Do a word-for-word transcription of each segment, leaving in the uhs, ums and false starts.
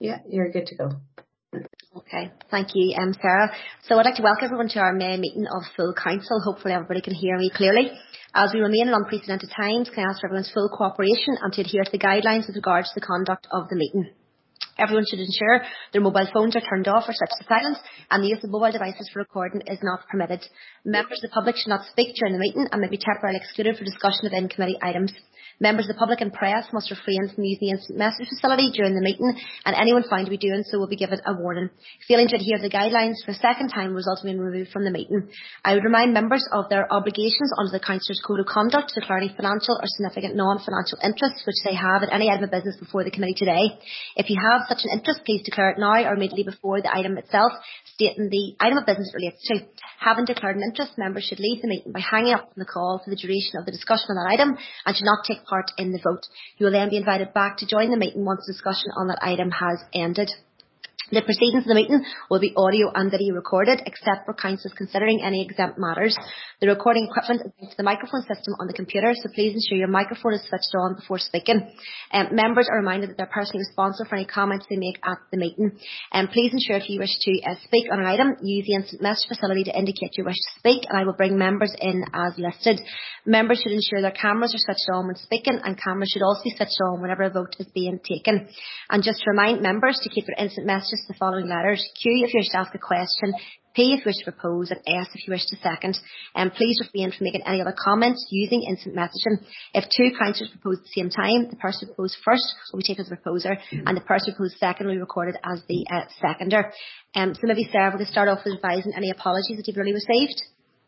Yeah, you're good to go. Okay, thank you, um, Sarah. So I'd like to welcome everyone to our May meeting of full council. Hopefully everybody can hear me clearly. As we remain in unprecedented times, can I ask for everyone's full cooperation and to adhere to the guidelines with regards to the conduct of the meeting. Everyone should ensure their mobile phones are turned off or switched to silent, and the use of mobile devices for recording is not permitted. Members of the public should not speak during the meeting and may be temporarily excluded for discussion of in-committee items. Members of the public and press must refrain from using the instant message facility during the meeting, and anyone found to be doing so will be given a warning. Failing to adhere to the guidelines for a second time results in being removed from the meeting. I would remind members of their obligations under the Councillors' Code of Conduct to declare any financial or significant non-financial interests which they have in any item of business before the committee today. If you have such an interest, please declare it now or immediately before the item itself, stating the item of business it relates to. Having declared an interest, members should leave the meeting by hanging up on the call for the duration of the discussion on that item and should not take part in the vote. You will then be invited back to join the meeting once the discussion on that item has ended. The proceedings of the meeting will be audio and video recorded, except for councillors considering any exempt matters. The recording equipment is linked to the microphone system on the computer, so please ensure your microphone is switched on before speaking. Um, members are reminded that they're personally responsible for any comments they make at the meeting. Um, please ensure if you wish to uh, speak on an item, use the instant message facility to indicate you wish to speak, and I will bring members in as listed. Members should ensure their cameras are switched on when speaking, and cameras should also be switched on whenever a vote is being taken. And just to remind members to keep their instant messages the following letters: Q if you wish to ask a question, P if you wish to propose, and S if you wish to second. And um, please refrain from making any other comments using instant messaging. If two councillors propose at the same time, the person who proposed first will be taken as the proposer, and the person who proposed second will be recorded as the uh, seconder. Um, so maybe Sarah, we can start off with advising any apologies that you've already received.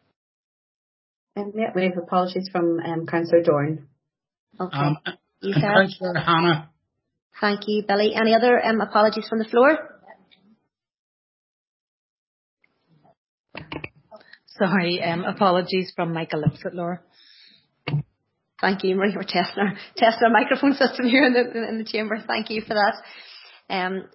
Um, yeah, we have apologies from um, Councillor Dorn. Okay. Um, you, and Councillor Hannah. Thank you, Billy. Any other um, apologies from the floor? Sorry, um, apologies from Michael Lipsett, Laura. Thank you, Marie. We're testing our, testing our microphone system here in the, in the chamber. Thank you for that. Um,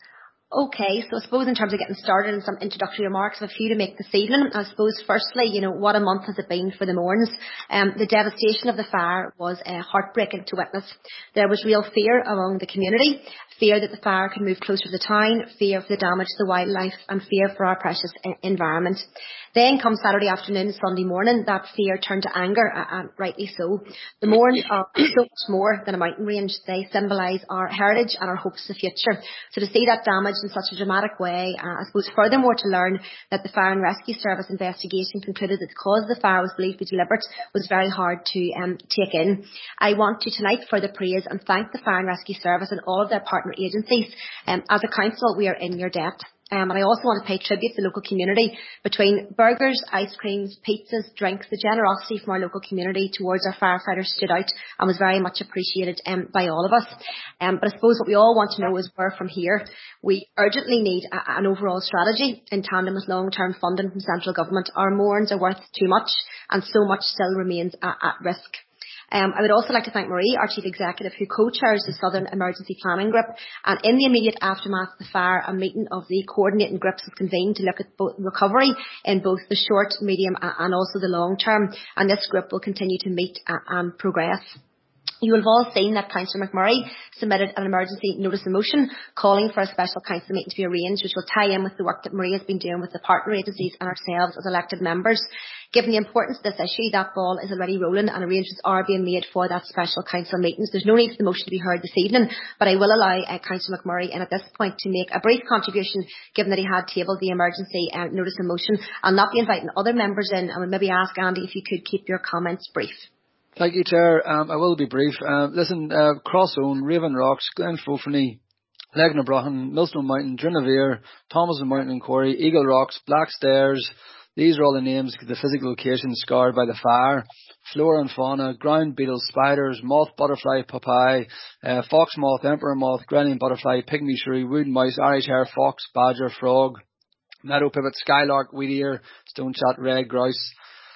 Okay, so I suppose in terms of getting started and some introductory remarks, I have a few to make this evening. I suppose firstly, you know, what a month has it been for the Mournes? Um, the devastation of the fire was uh, heartbreaking to witness. There was real fear among the community, fear that the fire could move closer to the town, fear for the damage to the wildlife, and fear for our precious uh, environment. Then come Saturday afternoon, Sunday morning, that fear turned to anger, and rightly so. The Mournes are so much more than a mountain range. They symbolise our heritage and our hopes for the future. So to see that damage in such a dramatic way, uh, I suppose furthermore to learn that the Fire and Rescue Service investigation concluded that the cause of the fire was believed to be deliberate was very hard to um, take in. I want to tonight further praise and thank the Fire and Rescue Service and all of their partner agencies. Um, as a council, we are in your debt. Um, and I also want to pay tribute to the local community. Between burgers, ice creams, pizzas, drinks, the generosity from our local community towards our firefighters stood out and was very much appreciated um, by all of us. Um, but I suppose what we all want to know is where from here. We urgently need a, an overall strategy in tandem with long-term funding from central government. Our Mournes are worth too much, and so much still remains at, at risk. Um, I would also like to thank Marie, our Chief Executive, who co-chairs the Southern Emergency Planning Group. And in the immediate aftermath of the fire, a meeting of the coordinating groups was convened to look at both recovery in both the short, medium and also the long term. And this group will continue to meet and progress. You will have all seen that Councillor McMurray submitted an emergency notice of motion calling for a special council meeting to be arranged, which will tie in with the work that Marie has been doing with the partner agencies and ourselves as elected members. Given the importance of this issue, that ball is already rolling and arrangements are being made for that special council meeting. So there's no need for the motion to be heard this evening, but I will allow uh, Councillor McMurray in at this point to make a brief contribution, given that he had tabled the emergency uh, notice of motion. I'll not be inviting other members in, and would maybe ask Andy if you could keep your comments brief. Thank you, Chair. Um, I will be brief. Uh, listen, uh, Crossone, Raven Rocks, Glen Fofany, Legna Brahan, Millstone Mountain, Drinavere, Thomas Mountain and Quarry, Eagle Rocks, Black Stairs. These are all the names of the physical locations scarred by the fire. Flora and fauna, ground beetles, spiders, moth, butterfly, papai, uh, fox moth, emperor moth, Grenian butterfly, pygmy shrew, wood mouse, Irish hare, fox, badger, frog, meadow pipit, skylark, wheat ear, stone chat, red grouse.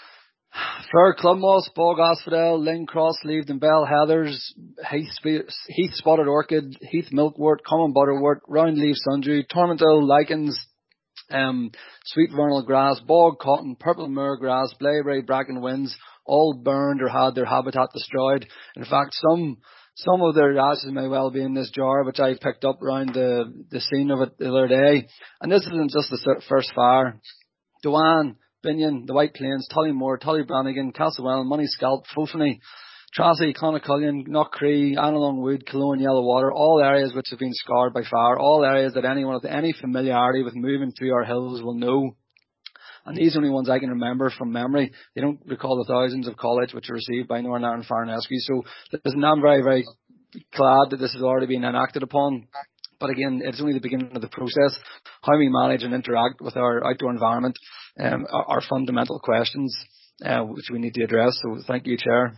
Fir, club moss, bog asphodel, ling, cross leaved and bell heathers, heath, heath spotted orchid, heath milkwort, common butterwort, round leaf sundew, tormentil, lichens, um, sweet vernal grass, bog cotton, purple moor grass, blaeberry, bracken winds, all burned or had their habitat destroyed. In fact, some some of their ashes may well be in this jar, which I picked up around the, the scene of it the other day. And this isn't just the first fire. Dowan, Binion, the White Plains, Tullymore, Tullybrannigan, Castlewell, Moneyscalp, Fulfany, Tracy, Clonacullion, Knockcree, Annalong Wood, Cologne, Yellowwater, all areas which have been scarred by fire, all areas that anyone with any familiarity with moving through our hills will know. And these are only ones I can remember from memory. They don't recall the thousands of calls which are received by Northern Ireland Fire and Rescue. So listen, I'm very, very glad that this has already been enacted upon. But again, it's only the beginning of the process. How we manage and interact with our outdoor environment um, are, are fundamental questions uh, which we need to address. So thank you, Chair.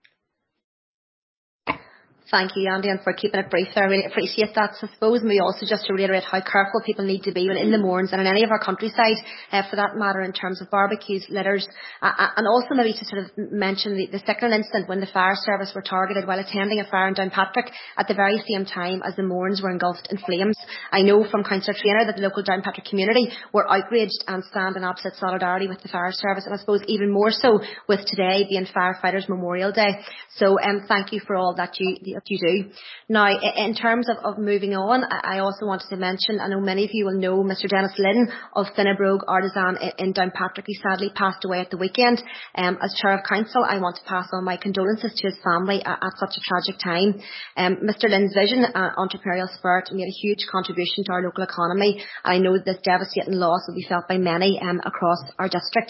Thank you, Andy, and for keeping it brief there. I really appreciate that. So I suppose we also just to reiterate how careful people need to be when in the moorns and in any of our countryside, uh, for that matter, in terms of barbecues, litters, uh, and also maybe to sort of mention the, the Stickland incident when the fire service were targeted while attending a fire in Downpatrick at the very same time as the moorns were engulfed in flames. I know from Councillor Traynor that the local Downpatrick community were outraged and stand in absolute solidarity with the fire service, and I suppose even more so with today being Firefighters Memorial Day. So um, thank you for all that you that you do. Now, in terms of, of moving on, I also wanted to mention, I know many of you will know Mister Dennis Lynn of Finnebrogue Artisan in Downpatrick. He sadly passed away at the weekend. Um, as Chair of Council, I want to pass on my condolences to his family at, at such a tragic time. Um, Mister Lynn's vision and entrepreneurial spirit made a huge contribution to our local economy. I know this devastating loss will be felt by many um, across our district.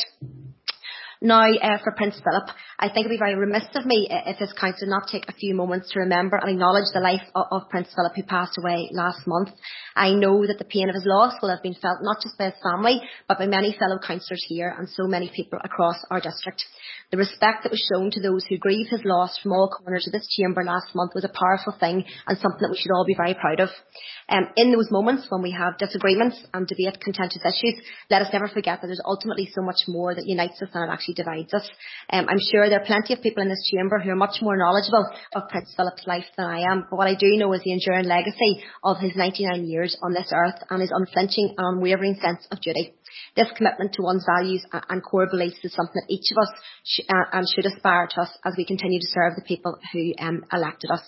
Now, uh, for Prince Philip, I think it would be very remiss of me if this council not take a few moments to remember and acknowledge the life of, of Prince Philip, who passed away last month. I know that the pain of his loss will have been felt not just by his family, but by many fellow councillors here and so many people across our district. The respect that was shown to those who grieve his loss from all corners of this chamber last month was a powerful thing and something that we should all be very proud of. Um, in those moments when we have disagreements and debate contentious issues, let us never forget that there's ultimately so much more that unites us than it actually divides us. Um, I'm sure there are plenty of people in this chamber who are much more knowledgeable of Prince Philip's life than I am, but what I do know is the enduring legacy of his ninety-nine years on this earth and his unflinching and unwavering sense of duty. This commitment to one's values and core beliefs is something that each of us sh- uh, and should aspire to us as we continue to serve the people who um, elected us.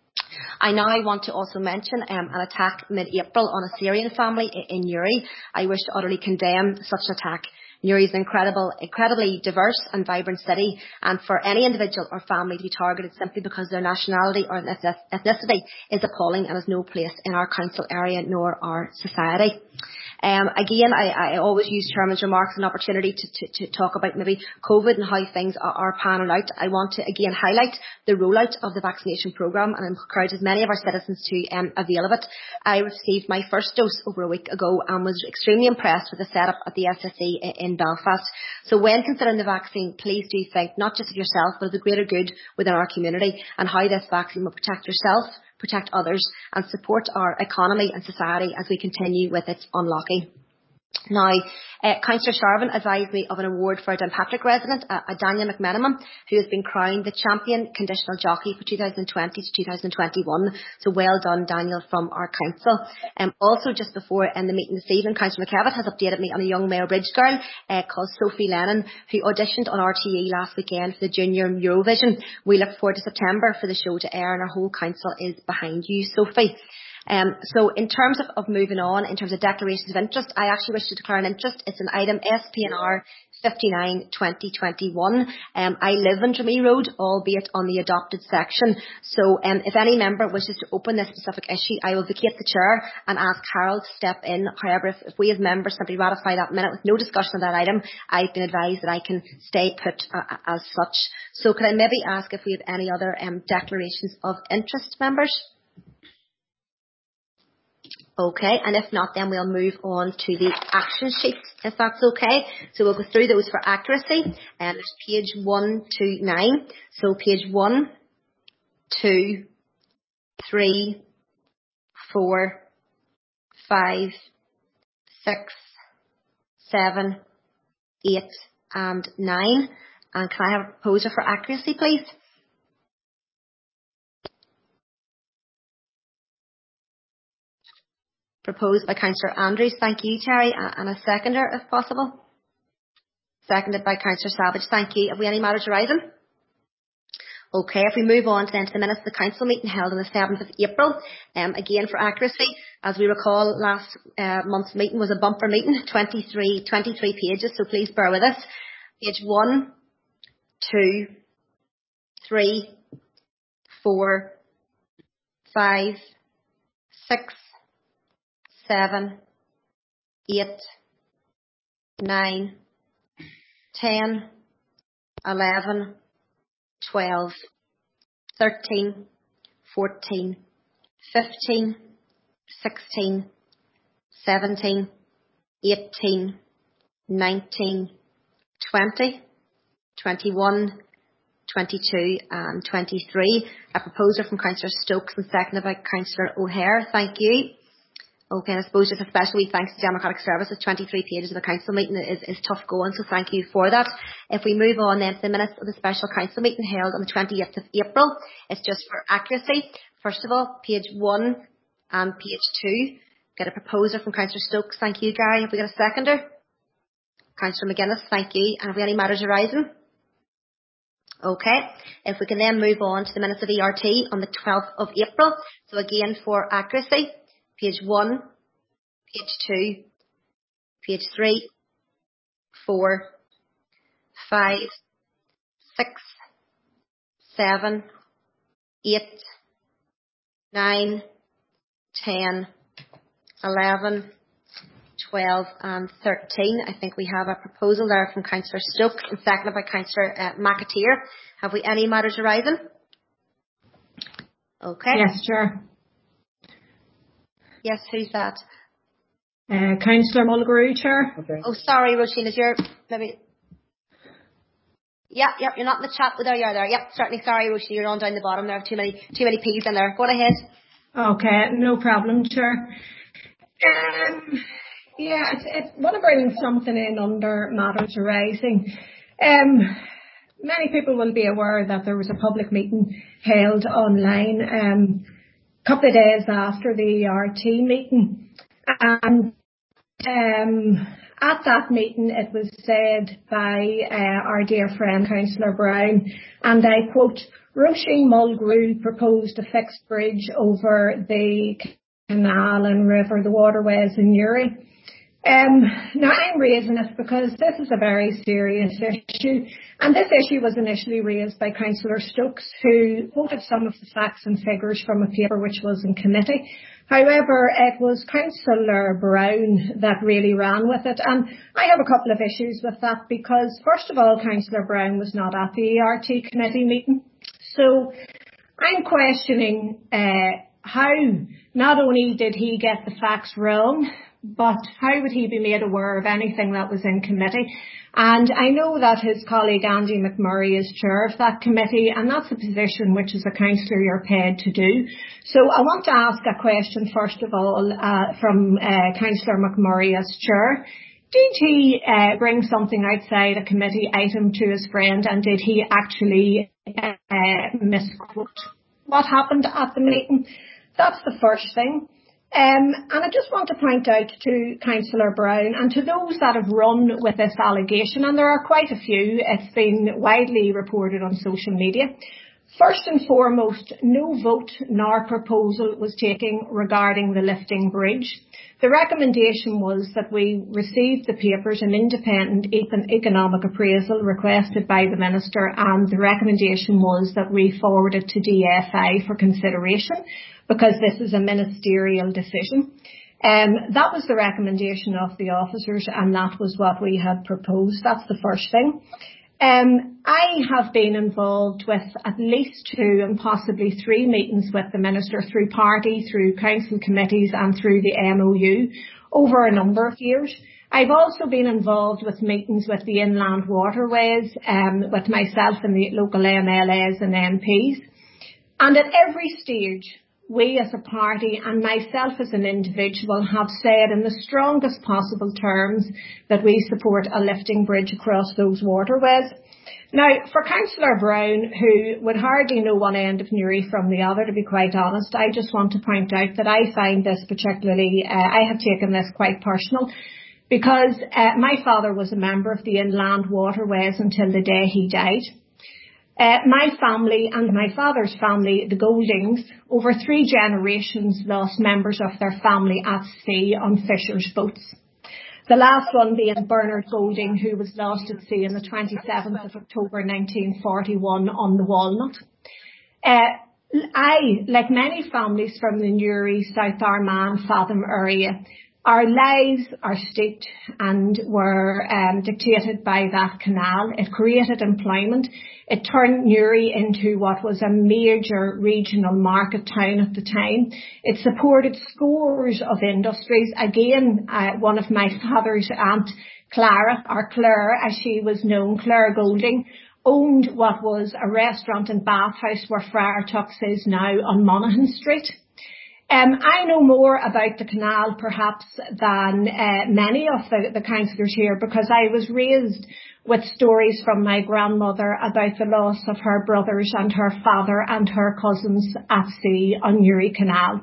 I now want to also mention um, an attack mid-April on a Syrian family in Newry. I wish to utterly condemn such an attack. Newry is an incredible, incredibly diverse and vibrant city, and for any individual or family to be targeted simply because of their nationality or ethnicity is appalling and has no place in our council area nor our society. Um, again, I, I always use Chairman's remarks as an opportunity to, to, to talk about maybe COVID and how things are, are panning out. I want to again highlight the rollout of the vaccination programme and encourage as many of our citizens to um, avail of it. I received my first dose over a week ago and was extremely impressed with the setup at the S S E in Belfast. So when considering the vaccine, please do think not just of yourself but of the greater good within our community and how this vaccine will protect yourself, protect others and support our economy and society as we continue with its unlocking. Now, uh, Councillor Sharvin advised me of an award for a Downpatrick resident, uh, a Daniel McMenamin, who has been crowned the champion conditional jockey for two thousand twenty to two thousand twenty-one. So well done, Daniel, from our council. Um, also, just before in the meeting this evening, Councillor McKevitt has updated me on a young Mayo Bridge girl uh, called Sophie Lennon, who auditioned on R T E last weekend for the Junior Eurovision. We look forward to September for the show to air, and our whole council is behind you, Sophie. Um, so in terms of, of moving on, in terms of declarations of interest, I actually wish to declare an interest. It's an item S P N R fifty-nine twenty twenty-one. Um, I live on Dramee Road, albeit on the adopted section. So um, if any member wishes to open this specific issue, I will vacate the chair and ask Harold to step in. However, if, if we as members simply ratify that minute with no discussion of that item, I've been advised that I can stay put uh, as such. So could I maybe ask if we have any other um, declarations of interest, members? Okay, and if not, then we'll move on to the action sheet, if that's okay. So we'll go through those for accuracy. And there's page one to nine. So page one, two, three, four, five, six, seven, eight, and nine. And can I have a proposer for accuracy, please? Proposed by Councillor Andrews. Thank you, Terry. And a seconder, if possible. Seconded by Councillor Savage. Thank you. Have we any matters arising? Okay, if we move on to then to the minutes of the council meeting held on the seventh of April, um, again for accuracy, as we recall, last uh, month's meeting was a bumper meeting, twenty-three, twenty-three pages, so please bear with us. Page one, two, three, four, five, six, seven, eight, nine, ten, eleven, twelve, thirteen, fourteen, fifteen, sixteen, seventeen, eighteen, nineteen, twenty, twenty-one, twenty-two and twenty-three. A proposal from Councillor Stokes and seconded by Councillor O'Hare. Thank you. Okay, and I suppose just especially thanks to Democratic Services, twenty-three pages of a council meeting is, is tough going, so thank you for that. If we move on then to the minutes of the special council meeting held on the twentieth of April, it's just for accuracy. First of all, page one and page two. Get a proposer from Councillor Stokes. Thank you, Gary. Have we got a seconder? Councillor McGuinness, thank you. And have we any matters arising? Okay. If we can then move on to the minutes of E R T on the twelfth of April. So again, for accuracy, page one, page two, page three, four, five, six, seven, eight, nine, ten, eleven, twelve and thirteen. I think we have a proposal there from Councillor Stokes and seconded by Councillor uh, McAteer. Have we any matters arising? Okay. Yes, Chair. Yes, who's that? Uh, Councillor Mulgrew, Chair. Okay. Oh, sorry, Roisin, is your maybe? Yep, yep, you're not in the chat. Oh, there you are. There. Yep, certainly. Sorry, Roisin, you're on down the bottom there. Too many, too many P's in there. Go on ahead. Okay, no problem, Chair. Um, yeah, it's, it's want to bring something in under matters arising. Um, many people will be aware that there was a public meeting held online um, a couple of days after the E R T meeting, and um, at that meeting it was said by uh, our dear friend Councillor Brown, and I quote, Roisin Mulgrew proposed a fixed bridge over the canal and river, the waterways in Newry. Um, now I'm raising this because this is a very serious issue, and this issue was initially raised by Councillor Stokes, who quoted some of the facts and figures from a paper which was in committee. However, it was Councillor Brown that really ran with it, and I have a couple of issues with that because, first of all, Councillor Brown was not at the E R T committee meeting, so I'm questioning uh, how not only did he get the facts wrong, but how would he be made aware of anything that was in committee? And I know that his colleague Andy McMurray is chair of that committee, and that's a position which as a councillor you're paid to do. So I want to ask a question first of all uh, from uh, Councillor McMurray as chair. Did he uh, bring something outside a committee item to his friend, and did he actually uh, misquote what happened at the meeting? That's the first thing. Um, and I just want to point out to Councillor Brown and to those that have run with this allegation, and there are quite a few, it's been widely reported on social media. First and foremost, no vote nor proposal was taken regarding the lifting bridge. The recommendation was that we receive the papers an independent economic appraisal requested by the Minister, and the recommendation was that we forward it to D F I for consideration, because this is a ministerial decision. Um, that was the recommendation of the officers, and that was what we had proposed. That's the first thing. Um, I have been involved with at least two and possibly three meetings with the Minister through party, through council committees and through the M O U over a number of years. I've also been involved with meetings with the Inland Waterways, um, with myself and the local M L As and M Ps. And at every stage, we as a party and myself as an individual have said in the strongest possible terms that we support a lifting bridge across those waterways. Now, for Councillor Brown, who would hardly know one end of Newry from the other, to be quite honest, I just want to point out that I find this particularly, uh, I have taken this quite personal, because uh, my father was a member of the Inland Waterways until the day he died. Uh, my family and my father's family, the Goldings, over three generations lost members of their family at sea on fishers' boats. The last one being Bernard Golding, who was lost at sea on the twenty-seventh of October nineteen forty-one on the Walnut. Uh, I, like many families from the Newry, South Armagh, Fathom area, our lives are steeped and were um, dictated by that canal. It created employment. It turned Newry into what was a major regional market town at the time. It supported scores of industries. Again, uh, one of my father's aunt, Clara, or Claire as she was known, Claire Golding, owned what was a restaurant and bathhouse where Friar Tuck's is now on Monaghan Street. Um, I know more about the canal perhaps than uh, many of the, the councillors here, because I was raised with stories from my grandmother about the loss of her brothers and her father and her cousins at sea on Newry Canal.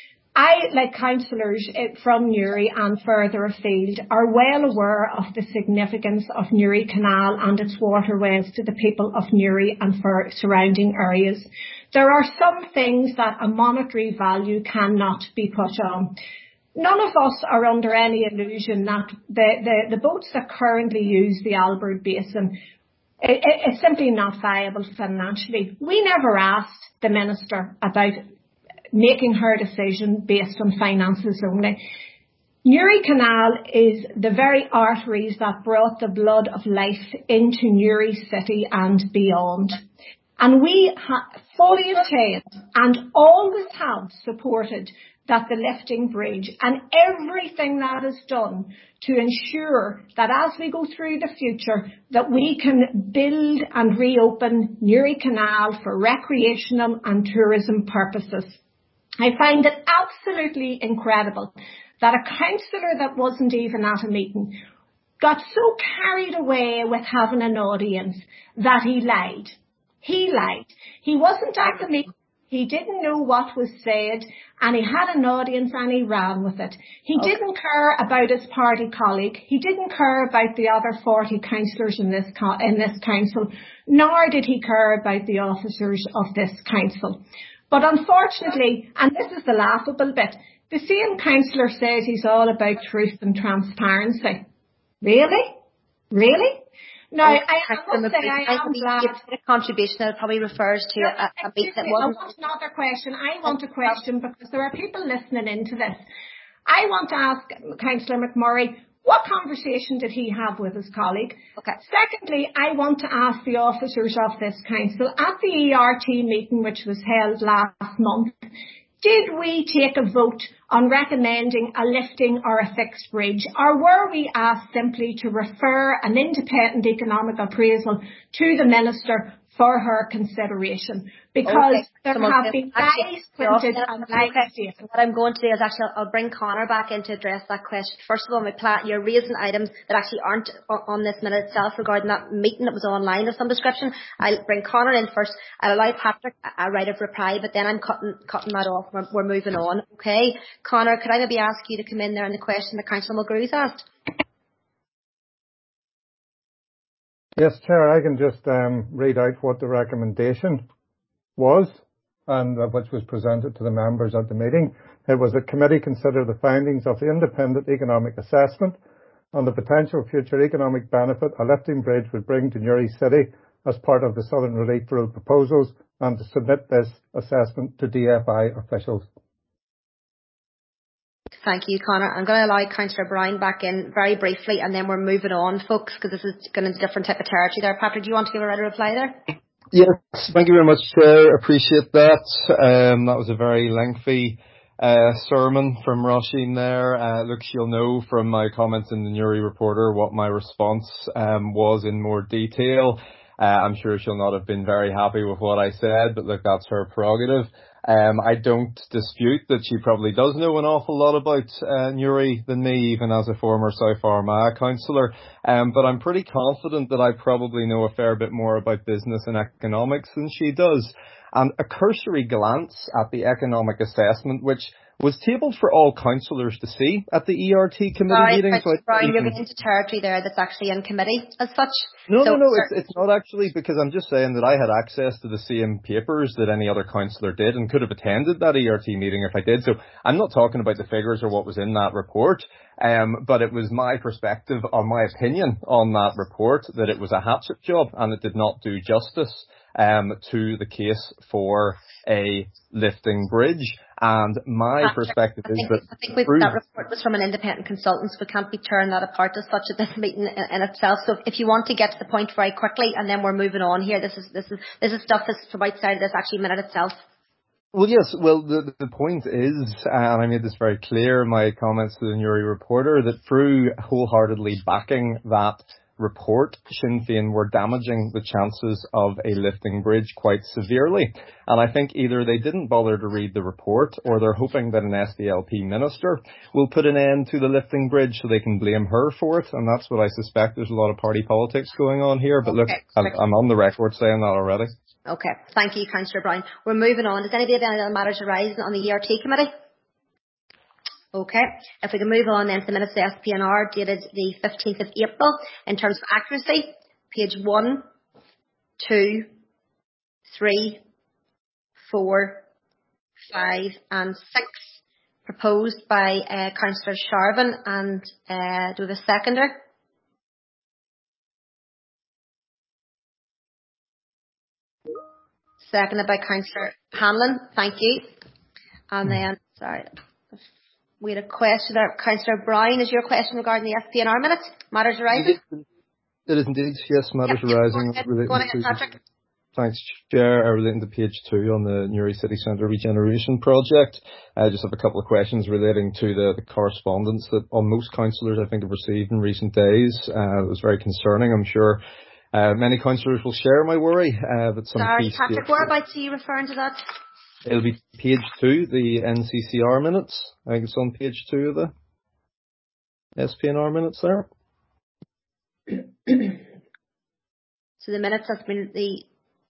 I, like councillors from Newry and further afield, are well aware of the significance of Newry Canal and its waterways to the people of Newry and for surrounding areas. There are some things that a monetary value cannot be put on. None of us are under any illusion that the, the, the boats that currently use the Albert Basin, it, it, it's simply not viable financially. We never asked the Minister about making her decision based on finances only. Newry Canal is the very arteries that brought the blood of life into Newry City and beyond. And we ha- fully intend and always have supported that the lifting bridge and everything that is done to ensure that as we go through the future that we can build and reopen Newry Canal for recreational and tourism purposes. I find it absolutely incredible that a councillor that wasn't even at a meeting got so carried away with having an audience that he lied. He lied. He wasn't at the meeting. He didn't know what was said, and he had an audience and he ran with it. He okay. didn't care about his party colleague. He didn't care about the other forty councillors in this co- in this council, nor did he care about the officers of this council. But unfortunately, and this is the laughable bit, the same councillor says he's all about truth and transparency. Really? Really? No, I, I must say I am glad. A contribution that probably refers to no, a, a meet that wasn't. I want another question. I want a question because there are people listening into this. I want to ask Councillor McMurray, what conversation did he have with his colleague? Okay. Secondly, I want to ask the officers of this council, at the E R T meeting which was held last month, did we take a vote on recommending a lifting or a fixed bridge, or were we asked simply to refer an independent economic appraisal to the Minister for her consideration? Because okay. there Someone have been lies printed and lies stated. What I'm going to do is actually I'll bring Conor back in to address that question. First of all, my plan, you're raising items that actually aren't on this minute itself regarding that meeting that was online of some description. I'll bring Conor in first. I'll allow Patrick a right of reply, but then I'm cutting cutting that off. We're, we're moving on. Okay, Conor, could I maybe ask you to come in there on the question that Councillor Mulgrew asked? Yes, Chair, I can just um, read out what the recommendation was and uh, which was presented to the members at the meeting. It was that committee consider the findings of the independent economic assessment on the potential future economic benefit a lifting bridge would bring to Newry City as part of the Southern Relief Rule proposals, and to submit this assessment to D F I officials. Thank you, Conor. I'm going to allow Councillor Brown back in very briefly, and then we're moving on, folks, because this is going into different type of territory there. Patrick, do you want to give a right reply there? Yes, thank you very much, Chair. Appreciate that. Um, that was a very lengthy uh, sermon from Roisin there. Uh, look, she'll know from my comments in the Newry Reporter what my response um, was in more detail. Uh, I'm sure she'll not have been very happy with what I said, but look, that's her prerogative. Um, I don't dispute that she probably does know an awful lot about uh, Newry than me, even as a former South Armagh councillor. Um, but I'm pretty confident that I probably know a fair bit more about business and economics than she does. And a cursory glance at the economic assessment, which was tabled for all councillors to see at the E R T committee Sorry, meeting. So Brian, you're getting into territory there that's actually in committee as such. No, so, no, no, it's, it's not actually, because I'm just saying that I had access to the same papers that any other councillor did and could have attended that E R T meeting if I did. So I'm not talking about the figures or what was in that report, um, but it was my perspective or my opinion on that report that it was a hatchet job and it did not do justice um, to the case for a lifting bridge. And my Patrick, perspective is think, that I think we, that report was from an independent consultant, so we can't be tearing that apart as such at this meeting in, in itself. So if you want to get to the point very quickly, and then we're moving on here. This is this is this is stuff that's from outside of this actually minute itself. Well, yes. Well, the the point is, and I made this very clear in my comments to the Newry Reporter, that through wholeheartedly backing that report, Sinn Féin were damaging the chances of a lifting bridge quite severely. And I think either they didn't bother to read the report or they're hoping that an S D L P minister will put an end to the lifting bridge so they can blame her for it. And that's what I suspect. There's a lot of party politics going on here. But look, okay. I'm, I'm on the record saying that already. Okay. Thank you, Councillor Brown. We're moving on. Does anybody have any other matters arising on the E R T committee? Okay, if we can move on then to the minutes of the S P N R dated the fifteenth of April in terms of accuracy, page one, two, three, four, five and six, proposed by uh, Councillor Sharvin and uh, do we have a seconder? Seconded by Councillor Hanlon, thank you. And then, sorry. We had a question there. Councillor Brown, is your question regarding the S P N R minutes? Matters arising? It is indeed, yes, matters yep, arising. Yep, go on ahead, Patrick. Thanks, Chair. Relating to page two on the Newry City Centre Regeneration Project. I just have a couple of questions relating to the, the correspondence that almost councillors, I think, have received in recent days. Uh, it was very concerning. I'm sure uh, many councillors will share my worry uh, that some Sorry, key Patrick, whereabouts are you referring to that? It'll be page two, the N C C R minutes. I think it's on page two of the S P N R minutes there. So the minutes has been the...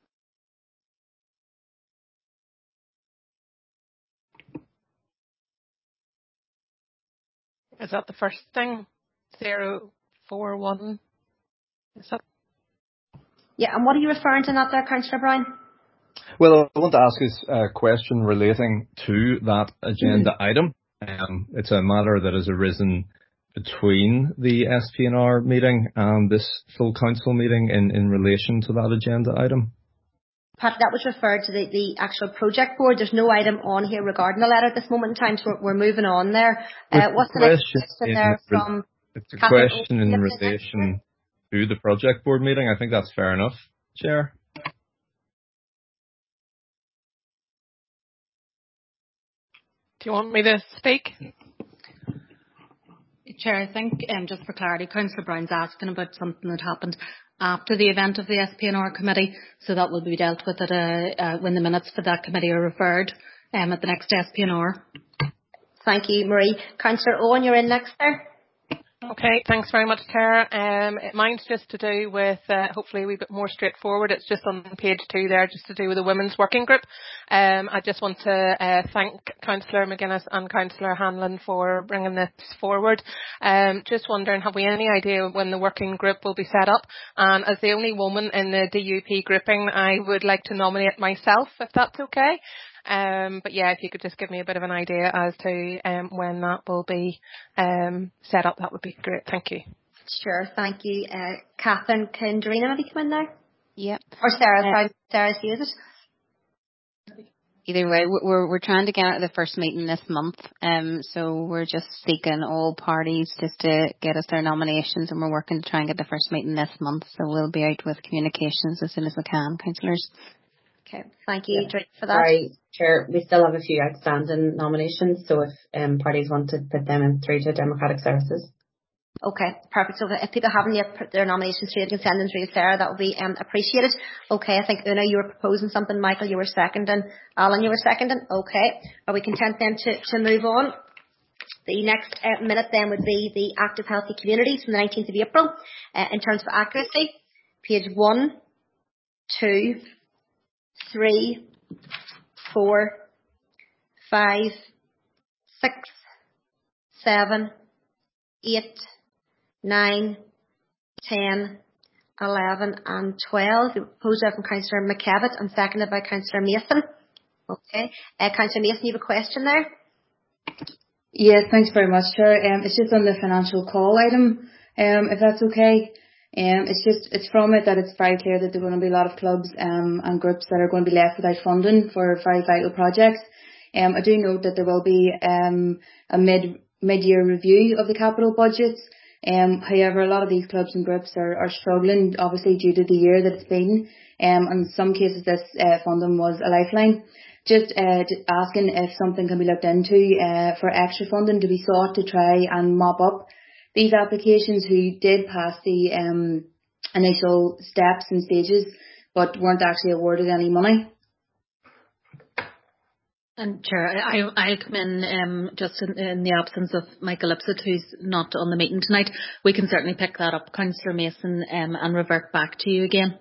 Is that the first thing? Zero, four, one. Is that? Yeah, and what are you referring to in that there, Councillor Brown? Well, I want to ask a question relating to that agenda mm-hmm. item. Um, it's a matter that has arisen between the S P N R meeting and this full council meeting in, in relation to that agenda item. Pat, that was referred to the, the actual project board. There's no item on here regarding the letter at this moment in time, so we're, we're moving on there. Uh, what's the next question there from? It's a question in relation to the project board meeting. I think that's fair enough, Chair. Do you want me to speak? Chair, I think um, just for clarity, Councillor Brown's asking about something that happened after the event of the S P N R committee, so that will be dealt with at a, uh, when the minutes for that committee are referred um, at the next S P N R. Thank you, Marie. Councillor Owen, you're in next there. Okay, thanks very much, Tara. Um, mine's just to do with, uh, hopefully a wee bit more straightforward. It's just on page two there, just to do with the Women's Working Group. Um, I just want to uh, thank Councillor McGuinness and Councillor Hanlon for bringing this forward. Um, just wondering, have we any idea when the working group will be set up? And as the only woman in the D U P grouping, I would like to nominate myself, if that's okay. Um, but yeah, if you could just give me a bit of an idea as to um, when that will be um, set up, that would be great. Thank you. Sure, thank you. Uh, Catherine, can Dorina maybe come in there? Yep. Or Sarah, sorry, Sarah's view, is it? Either way, we're we're trying to get out of the first meeting this month, um, so we're just seeking all parties just to get us their nominations, and we're working to try and get the first meeting this month. So we'll be out with communications as soon as we can, councillors. Okay, thank you yeah. for that. Sorry, Chair, we still have a few outstanding nominations, so if um, parties want to put them in through to Democratic Services. Okay, perfect. So if people haven't yet put their nominations through, they can send them through to Sarah. That would be um, appreciated. Okay, I think Una, you were proposing something. Michael, you were seconding. Alan, you were seconding. Okay, are we content then to, to move on? The next uh, minute then would be the Active Healthy Communities from the nineteenth of April. Uh, in terms of accuracy, page one, two, three, four, five, six, seven, eight, nine, ten, eleven and twelve. The proposal from Councillor McKevitt and seconded by Councillor Mason. Okay. Uh, Councillor Mason, you have a question there? Yes, thanks very much, Chair. Um, it's just on the financial call item, um, if that's okay. Um, it's just, it's from it that it's very clear that there are going to be a lot of clubs um, and groups that are going to be left without funding for very vital projects. Um, I do note that there will be um, a mid, mid-year review of the capital budgets. Um, however, a lot of these clubs and groups are, are struggling, obviously, due to the year that it's been. Um, and in some cases, this uh, funding was a lifeline. Just uh, asking if something can be looked into uh, for extra funding to be sought to try and mop up these applications who did pass the um, initial steps and stages but weren't actually awarded any money. And Chair, I, I'll come in um, just in, in the absence of Michael Lipsett, who's not on the meeting tonight. We can certainly pick that up, Councillor Mason, um, and revert back to you again.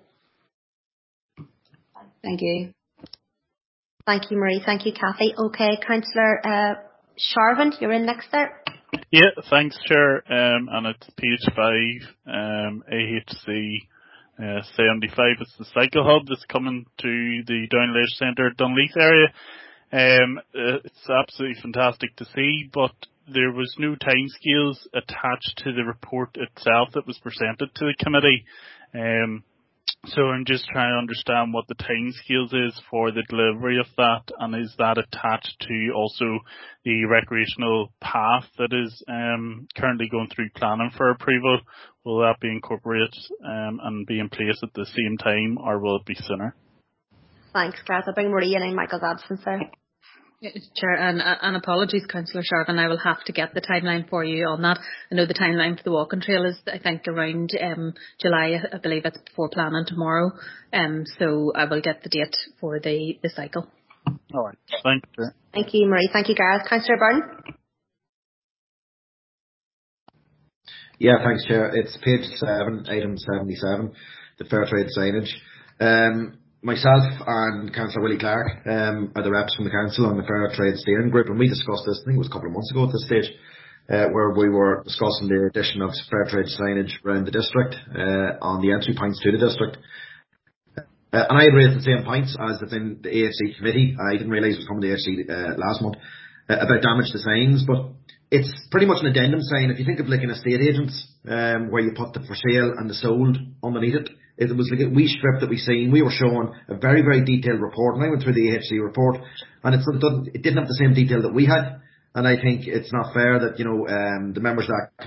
Thank you. Thank you, Marie. Thank you, Kathy. Okay, Councillor uh, Sharvin, you're in next there. Yeah, thanks, Chair. Um, and it's page five, um, A H C uh, seventy-five. It's the cycle hub that's coming to the Downledge Centre, Dunleith area. Um, uh, it's absolutely fantastic to see, but there was no timescales attached to the report itself that was presented to the committee. Um, so I'm just trying to understand what the timescales is for the delivery of that, and is that attached to also the recreational path that is um, currently going through planning for approval? Will that be incorporated um, and be in place at the same time, or will it be sooner? Thanks, Kath. I'll bring Marie in in Michael's absence there. Chair, and, and apologies, Councillor Sharvin, I will have to get the timeline for you on that. I know the timeline for the walking trail is, I think, around um, July. I believe it's before planning tomorrow. Um, so I will get the date for the, the cycle. All right. Thank you. Thank you, Marie. Thank you, Gareth. Councillor Byrne. Yeah, thanks, Chair. It's page seven, item seventy-seven, the fair trade signage. Um, Myself and Councillor Willie Clark um, are the reps from the Council on the Fair Trade Steering Group, and we discussed this, I think it was a couple of months ago at this stage, uh, where we were discussing the addition of fair trade signage around the district, uh, on the entry points to the district. Uh, and I had raised the same points as within the A H C committee. I didn't realise it was coming to the A H C uh, last month, uh, about damage to signs, but it's pretty much an addendum sign. If you think of like an estate agents, um, where you put the for sale and the sold underneath it, it was like a wee strip that we seen. We were showing a very, very detailed report, and I went through the A H C report, and it, it didn't have the same detail that we had. And I think it's not fair that, you know, um, the members that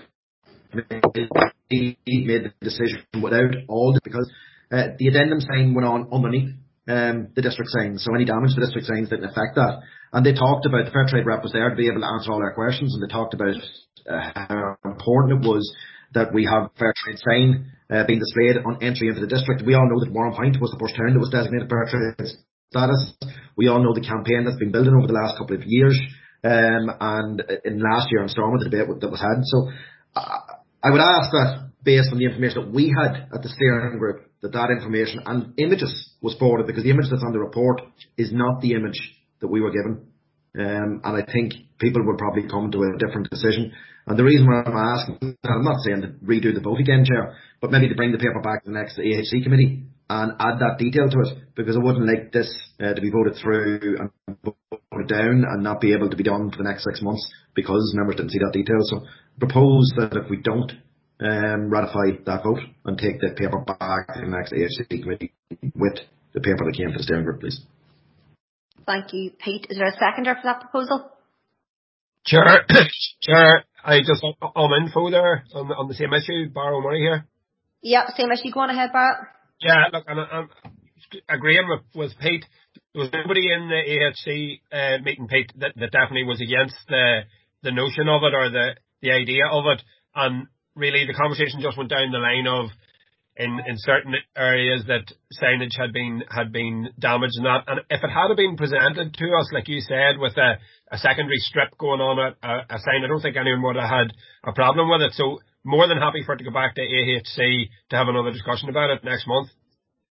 made the decision without all this, because uh, the addendum sign went on underneath um, the district signs, so any damage to district signs didn't affect that. And they talked about, the fair trade rep was there to be able to answer all our questions, and they talked about uh, how important it was that we have fair trade sign uh, being displayed on entry into the district. We all know that Warrenpoint was the first town that was designated fair trade status. We all know the campaign that's been building over the last couple of years, um, and in last year in Stormont, the debate that was had. So uh, I would ask that, based on the information that we had at the steering group, that that information and images was forwarded, because the image that's on the report is not the image that we were given. Um, and I think people would probably come to a different decision. And the reason why I'm asking, I'm not saying to redo the vote again, Chair, but maybe to bring the paper back to the next A H C committee and add that detail to it, because I wouldn't like this uh, to be voted through and voted down and not be able to be done for the next six months because members didn't see that detail. So propose that if we don't um, ratify that vote and take the paper back to the next A H C committee with the paper that came to the steering group, please. Thank you, Pete. Is there a seconder for that proposal? Chair, Chair, I just on info there on the, on the same issue. Barrow Murray here. Yeah, same issue. Go on ahead, Barrett. Yeah, look, I'm, I'm agreeing with, with Pete. There was nobody in the A H C uh, meeting, Pete, that, that definitely was against the the notion of it or the, the idea of it. And really, the conversation just went down the line of in, in certain areas that signage had been had been damaged and that. And if it had been presented to us, like you said, with a, a secondary strip going on a, a, a sign, I don't think anyone would have had a problem with it. So more than happy for it to go back to A H C to have another discussion about it next month.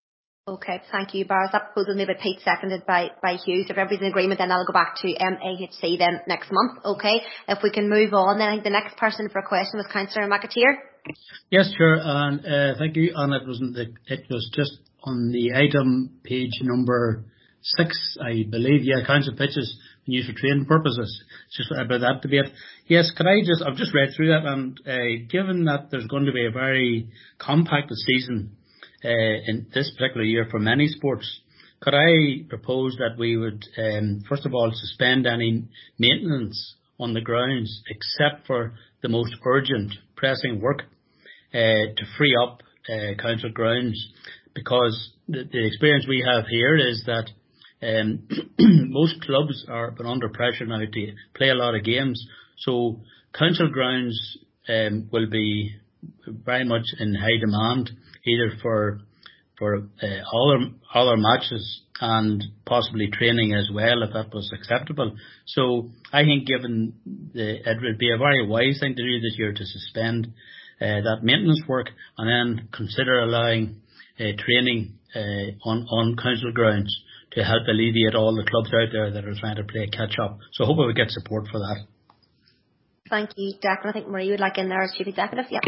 Okay, thank you, Barry. That proposal made by Pete, seconded by, by Hugh. So if everybody's in agreement, then I'll go back to um, A H C then next month. Okay, if we can move on, then I think the next person for a question was Councillor McAteer. Yes, Chair, and uh, thank you. And it wasn't the, it was just on the item page number six, I believe. Yeah, council pitches and used for training purposes. It's just about that debate. Yes, could I just? I've just read through that, and uh, given that there's going to be a very compacted season Uh, in this particular year for many sports, could I propose that we would, um, first of all, suspend any maintenance on the grounds except for the most urgent, pressing work uh, to free up uh, council grounds? Because the, the experience we have here is that um, most clubs are been under pressure now to play a lot of games. So council grounds um, will be very much in high demand, either for for uh, other other matches and possibly training as well, if that was acceptable. So I think, given the, it would be a very wise thing to do this year to suspend uh, that maintenance work and then consider allowing uh, training uh, on on council grounds to help alleviate all the clubs out there that are trying to play catch up. So I hope we would get support for that. Thank you, Declan. I think Marie would like in there as Chief Executive. Yeah.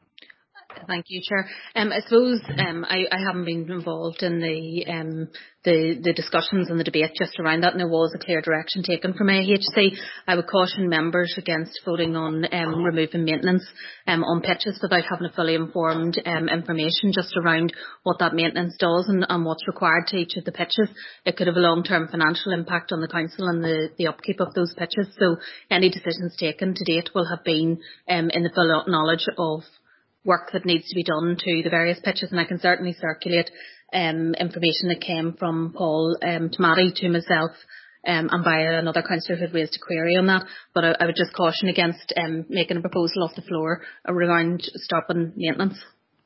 Thank you, Chair. Um, I suppose um, I, I haven't been involved in the, um, the the discussions and the debate just around that, and there was a clear direction taken from A H C. I would caution members against voting on um, removing maintenance um, on pitches without having a fully informed um, information just around what that maintenance does and, and what's required to each of the pitches. It could have a long-term financial impact on the council and the, the upkeep of those pitches. So any decisions taken to date will have been um, in the full knowledge of work that needs to be done to the various pitches, and I can certainly circulate um, information that came from Paul um, Tamati to myself um, and by another councillor who had raised a query on that. But I, I would just caution against um, making a proposal off the floor around stopping maintenance.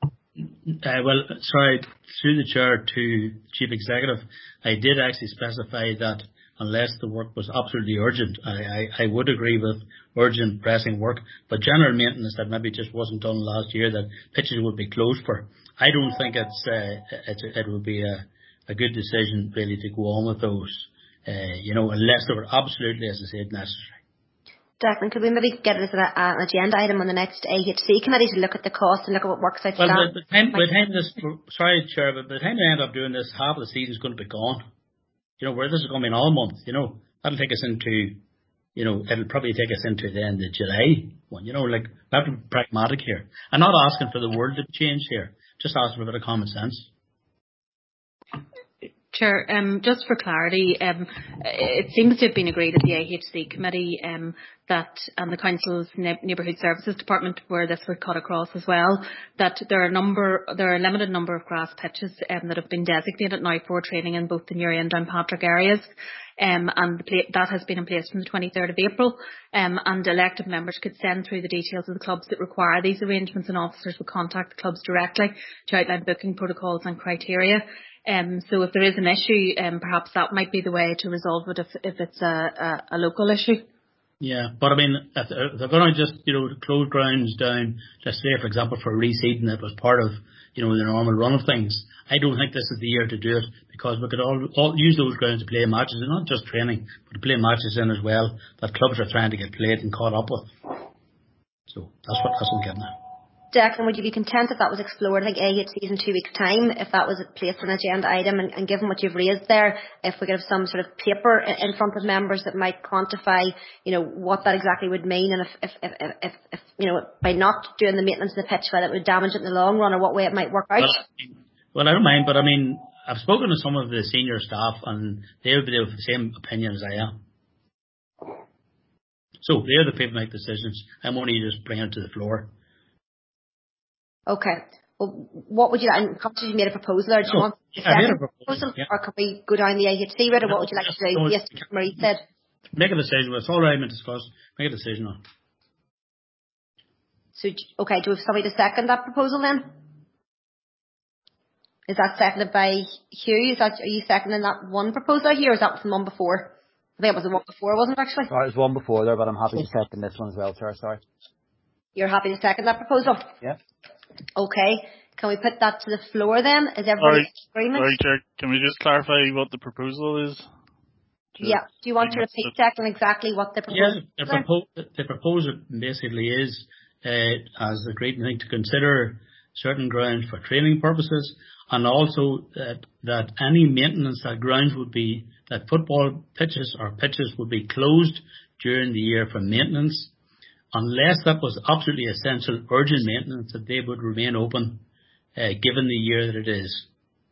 Uh, well, sorry, through the Chair to Chief Executive, I did actually specify that unless the work was absolutely urgent, I, I, I would agree with urgent pressing work, but general maintenance that maybe just wasn't done last year, that pitches would be closed for. I don't think it's, uh, it's it would be a, a good decision really to go on with those, uh, you know, unless they were absolutely, as I said, necessary. Declan, could we maybe get it as an, an agenda item on the next A H C committee to look at the cost and look at what works out? Well, by the time, by the time this, sorry, Chair, but by the time they end up doing this, half of the season is going to be gone. You know, where this is going to be in all month, you know, that'll take us into, you know, it'll probably take us into the end of July one, you know, like, we have to be pragmatic here. I'm not asking for the world to change here, just asking for a bit of common sense. Chair, um, just for clarity, um, it seems to have been agreed at the A H C committee um, that, and the Council's Neighbourhood Services Department, where this would cut across as well, that there are a number, there are a limited number of grass pitches um, that have been designated now for training in both the Newry and Downpatrick areas. Um, and the pla- that has been in place from the twenty-third of April, um, and elected members could send through the details of the clubs that require these arrangements, and officers would contact the clubs directly to outline booking protocols and criteria. Um, so if there is an issue, um, perhaps that might be the way to resolve it if, if it's a, a, a local issue. Yeah, but I mean, if they're going to just, you know, close grounds down, just say, for example, for reseeding that was part of, you know, the normal run of things, I don't think this is the year to do it, because we could all, all use those grounds to play matches, and not just training, but to play matches in as well that clubs are trying to get played and caught up with. So that's what that's what I'm getting at. Declan, would you be content if that was explored? I think A H C is in two weeks' time, if that was placed on an agenda item, and, and given what you've raised there, if we could have some sort of paper in front of members that might quantify, you know, what that exactly would mean, and if, if, if, if, if you know, by not doing the maintenance of the pitch, whether it would damage it in the long run, or what way it might work out. Well, well I don't mind, but I mean, I've spoken to some of the senior staff, and they'll be of the same opinion as I am. So they're the people who make decisions. I'm only just bringing it to the floor. Okay. Well, what would you like? Have you made a proposal, or do you no, want yeah, a a proposal, proposal, yeah. or can we go down the A H C route, or no, what would you like to do? No, yes, Marie said. Make a decision. It's all right to discuss. Make a decision on. So, okay, do we have somebody to second that proposal then? Is that seconded by Hugh? Is that, are you seconding that one proposal here, or is that the one before? I think it was the one before, wasn't it, actually? Sorry, it was one before there, but I'm happy to second this one as well, Chair, sorry. You're happy to second that proposal? Yeah. Okay. can we put that to the floor then? Is everybody in agreement? Sorry, Chair, can we just clarify what the proposal is? Just yeah. Do you want to repeat, Declan, exactly what the proposal yeah, is? the, propo- the proposal basically is, uh, as agreed, I think, to consider certain grounds for training purposes, and also that, that any maintenance that grounds would be, that football pitches or pitches would be closed during the year for maintenance, unless that was absolutely essential, urgent maintenance, that they would remain open, uh, given the year that it is.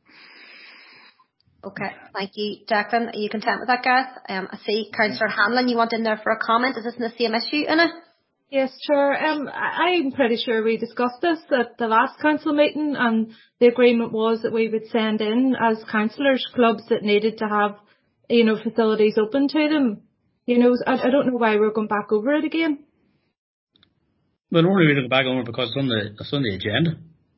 Okay, thank you, Declan. Are you content with that, Gareth? Um, I see Councillor Hanlon, you want in there for a comment. Is this in the same issue, Anna? Yes, sure. Um, I- I'm pretty sure we discussed this at the last council meeting, and the agreement was that we would send in, as councillors, clubs that needed to have, you know, facilities open to them. You know, I, I don't know why we're going back over it again. Well, we're only going back on it because it's on the, it's on the agenda.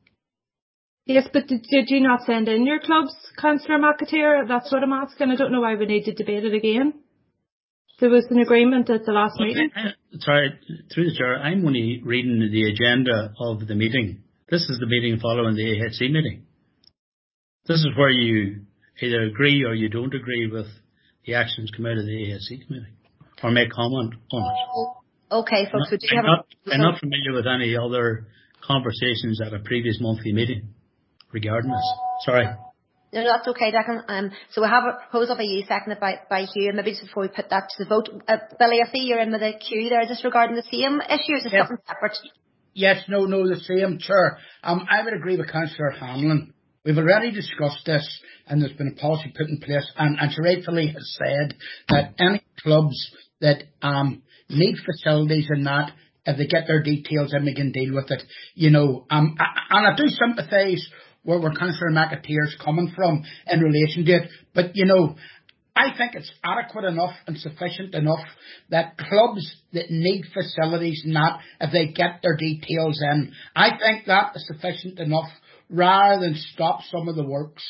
Yes, but did, did you not send in your clubs, Councillor McAteer? That's what I'm asking. I don't know why we need to debate it again. There was an agreement at the last Well, meeting. I, I, sorry, through the chair, I'm only reading the agenda of the meeting. This is the meeting following the A H C meeting. This is where you either agree or you don't agree with the actions come out of the A H C committee, or make comment on it. Okay, folks, I'm we do I'm have not, a... I'm not familiar with any other conversations at a previous monthly meeting regarding this. Sorry. No, that's okay, Declan. Um, so we have a proposal by you, seconded by, by Hugh, and maybe just before we put that to the vote, uh, Billy, I see you're in with a queue there, just regarding the same issue, or is it Yes. something separate? Yes, no, no, the same, Chair. Um, I would agree with Councillor Hanlon. We've already discussed this, and there's been a policy put in place, and, and she rightfully has said that any clubs that um need facilities and that, if they get their details in, we can deal with it. You know, um, I, and I do sympathise where, where Councillor McAteer's coming from in relation to it, but you know, I think it's adequate enough and sufficient enough that clubs that need facilities and that, if they get their details in, I think that is sufficient enough rather than stop some of the works.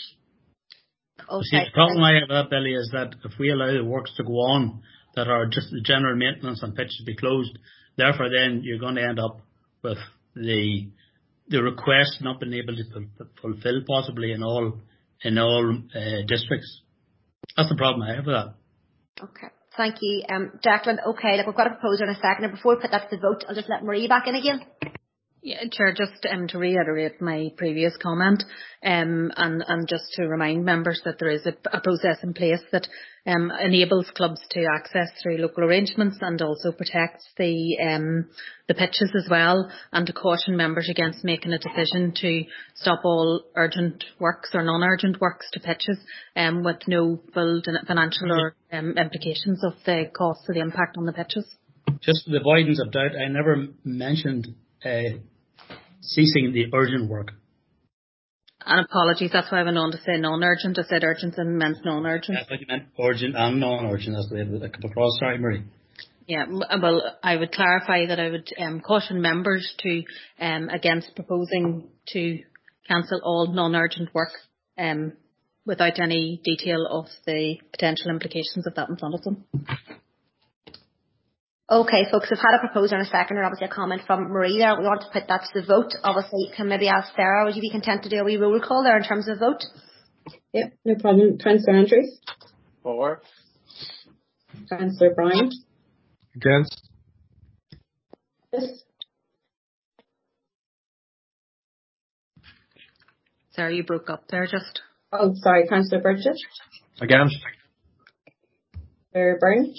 Okay. See, the problem I have with that, Billy, is that if we allow the works to go on that are just the general maintenance and pitches be closed, therefore then you're going to end up with the the request not being able to fulfil possibly in all in all uh, districts. That's the problem I have with that. Okay. Thank you, um, Declan. Okay, look, we've got a proposal in a second, and before we put that to the vote, I'll just let Marie back in again. Yeah, Chair, just um, to reiterate my previous comment, um, and, and just to remind members that there is a, a process in place that um, enables clubs to access through local arrangements and also protects the um, the pitches as well, and to caution members against making a decision to stop all urgent works or non-urgent works to pitches um, with no full financial or um, implications of the cost or the impact on the pitches. Just the avoidance of doubt, I never mentioned uh, ceasing the urgent work. And apologies, that's why I went on to say non-urgent. I said urgent and meant non-urgent. I thought you meant urgent and non-urgent. That's the way it come across. Sorry, Marie. Yeah, well, I would clarify that I would um, caution members to um, against proposing to cancel all non-urgent work um, without any detail of the potential implications of that in front of them. Okay, folks, we've had a proposal in a second, or obviously a comment from Marie there. We want to put that to the vote. Obviously, can maybe ask Sarah, would you be content to do a wee roll call there in terms of vote? Yep, no problem. Councillor Andrews? For. Councillor Bryan? Against. Yes. Sarah, you broke up there just. Oh, sorry, Councillor Burgess? Against. Councillor Byrne?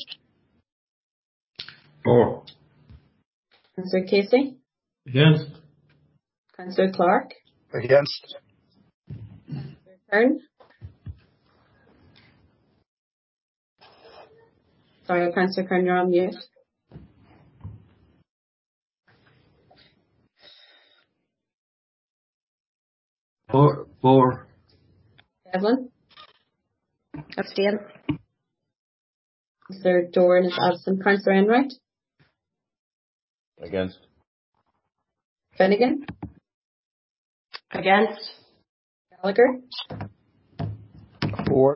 For. Councillor Casey? Against. Councillor Clark? Against. Councillor Kern? Sorry, Councillor Kern, you're on mute. For. For. Evelyn? Abstain. Councillor Doran is absent. Councillor Enright? Against. Finnegan? Against. Gallagher? For.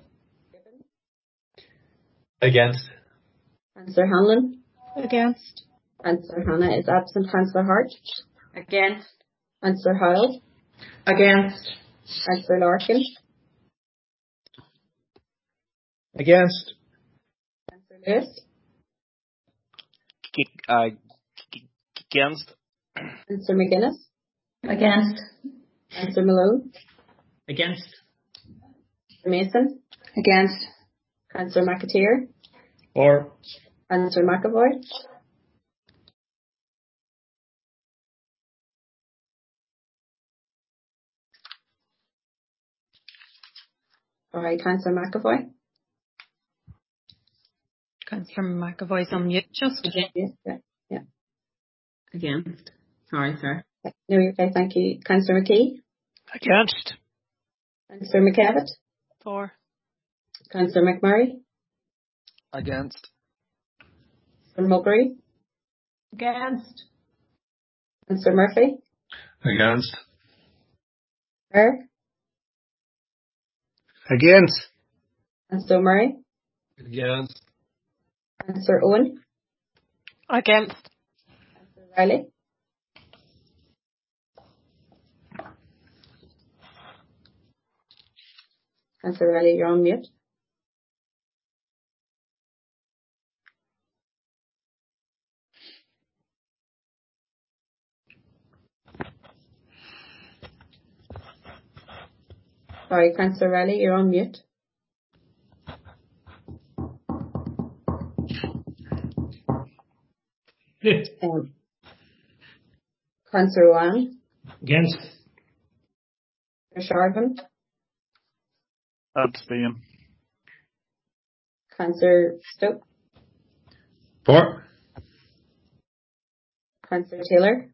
Against. Councillor Hanlon? Against. Councillor Hannah is absent. Councillor Hart? Against. Councillor Howell? Against. Councillor Larkin. Against. Councillor Lewis. Uh, against. Councillor McGuinness. Against. Councillor Malone. Against. Mason. Against. Councillor McAteer. For. Councillor McAvoy. Sorry, Councillor McAvoy. Councillor McAvoy's on mute just. Yeah, yeah, yeah. Against. Sorry, sir. No, you're okay, thank you. Councillor McKee. Against. Councillor McKevitt. For. Councillor McMurray. Against. Councillor Mulgrew. Against. Councillor Murphy. Against. Kerr. Against. Councillor Murray. Against. Councillor Owen. Against. Councillor Riley. Councillor Riley, you're on mute. Sorry, Councillor Riley, you're on mute. um, Councillor Wan. Against. Sharvin. Abstain. Councillor Stoke. For. Councillor Taylor.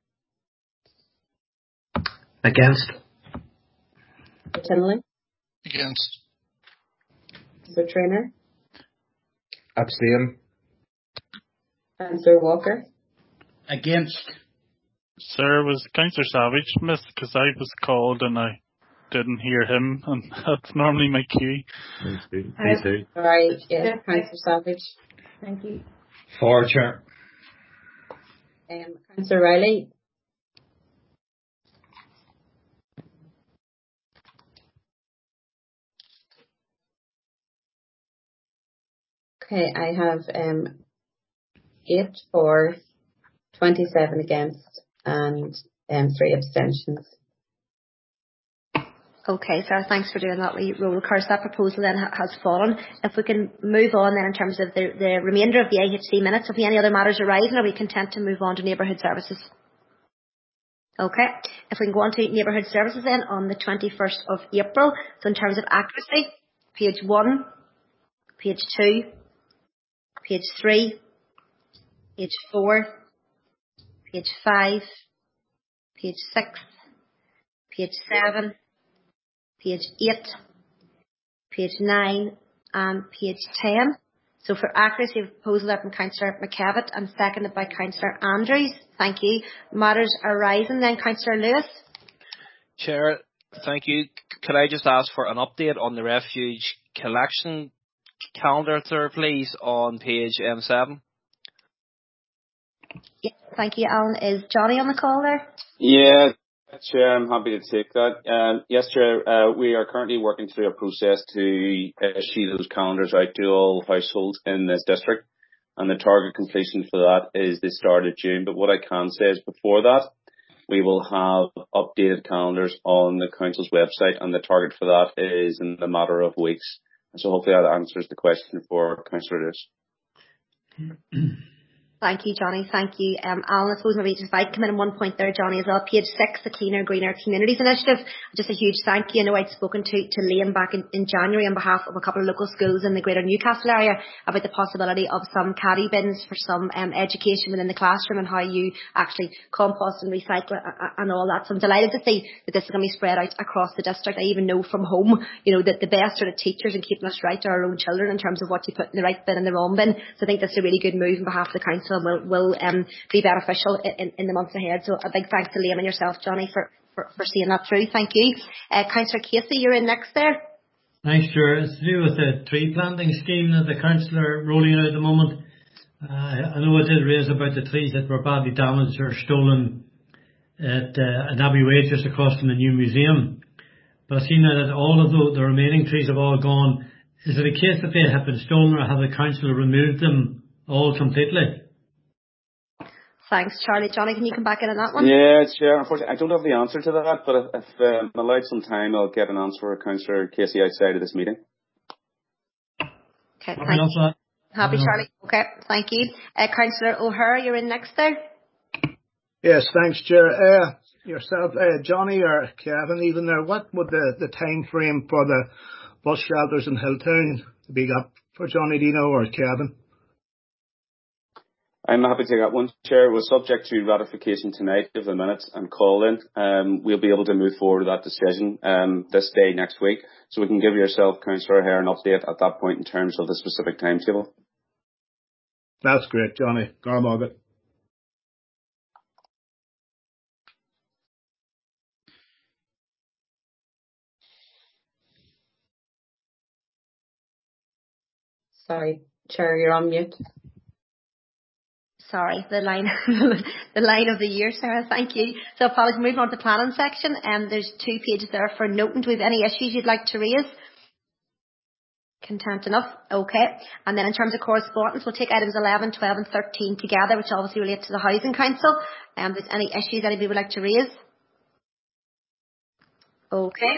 Against. Tinley. Against. Councillor Traynor. Abstain. Councillor Walker. Against. Sir, was Councillor Savage missed? Because I was called and I didn't hear him, and that's normally my cue. Me too. Me too. Sorry, yes, Councillor Savage. Thank you. For, Chair. Um, Councillor Riley. Okay, I have um, eight for, twenty-seven against, and um, three abstentions. Okay, Sarah, thanks for doing that wee roll call. That proposal then ha- has fallen. If we can move on then in terms of the, the remainder of the A H C minutes, if any other matters arise, are we content to move on to neighbourhood services? Okay, if we can go on to neighbourhood services then on the twenty-first of April. So in terms of accuracy, page one, page two, page three, page four, page five, page six, page seven, page eight, page nine, and page ten. So for accuracy, a proposal there from Councillor McKevitt and seconded by Councillor Andrews. Thank you. Matters arising then, Councillor Lewis. Chair, thank you. Could I just ask for an update on the refuge collection calendar, sir, please, on page M seven? Yeah, thank you, Alan. Is Johnny on the call there? Yeah, Chair, I'm happy to take that. Um, yes, Chair, uh, we are currently working through a process to issue those calendars out to all households in this district, and the target completion for that is the start of June. But what I can say is before that, we will have updated calendars on the council's website, and the target for that is in a matter of weeks. So hopefully that answers the question for Councillor Lewis. Thank you, Johnny. Thank you. Um, Alan, I suppose maybe just if I come in on one point there, Johnny, as well. Page six, the Cleaner, Greener Communities Initiative. Just a huge thank you. I know I'd spoken to, to Liam back in, in January on behalf of a couple of local schools in the Greater Newcastle area about the possibility of some caddy bins for some um, education within the classroom and how you actually compost and recycle and all that. So I'm delighted to see that this is going to be spread out across the district. I even know from home, you know, that the best sort of teachers in keeping us right are our own children in terms of what you put in the right bin and the wrong bin. So I think that's a really good move on behalf of the council and will, will um, be beneficial in, in the months ahead. So a big thanks to Liam and yourself, Johnny, for, for, for seeing that through. Thank you. Uh, Councillor Casey, you're in next there. Thanks, Chair. It's to do with the tree planting scheme that the council are rolling out at the moment. Uh, I know I did raise about the trees that were badly damaged or stolen at uh, an Abbey Way just across from the new museum. But I see now that all of the, the remaining trees have all gone. Is it a case that they have been stolen, or have the council removed them all completely? Thanks, Charlie. Johnny, can you come back in on that one? Yeah, Chair. Unfortunately, I don't have the answer to that, but if, if uh, I'm allowed some time, I'll get an answer for Councillor Casey outside of this meeting. Okay, Happy thanks. enough, Happy, Charlie. Okay, thank you. Uh, Councillor O'Hara, you're in next there. Yes, thanks, Chair. Uh, yourself, uh, Johnny or Kevin, even there, what would the, the time frame for the bus shelters in Hilltown be up for, Johnny, do you know, or Kevin? I'm happy to take that one, Chair. We're subject to ratification tonight of the minutes and call in. Um, we'll be able to move forward with that decision um, this day next week, so we can give yourself, Councillor O'Hare, an update at that point in terms of the specific timetable. That's great, Johnny. Garmog. Sorry, Chair, you're on mute. Sorry, the line, the line of the year, Sarah. Thank you. So, apologies. Moving on to the planning section, and um, there's two pages there for noting. Do we have any issues you'd like to raise? Content enough. Okay. And then in terms of correspondence, we'll take items eleven, twelve, and thirteen together, which obviously relate to the Housing Council. Um, there's any issues anybody would like to raise? Okay.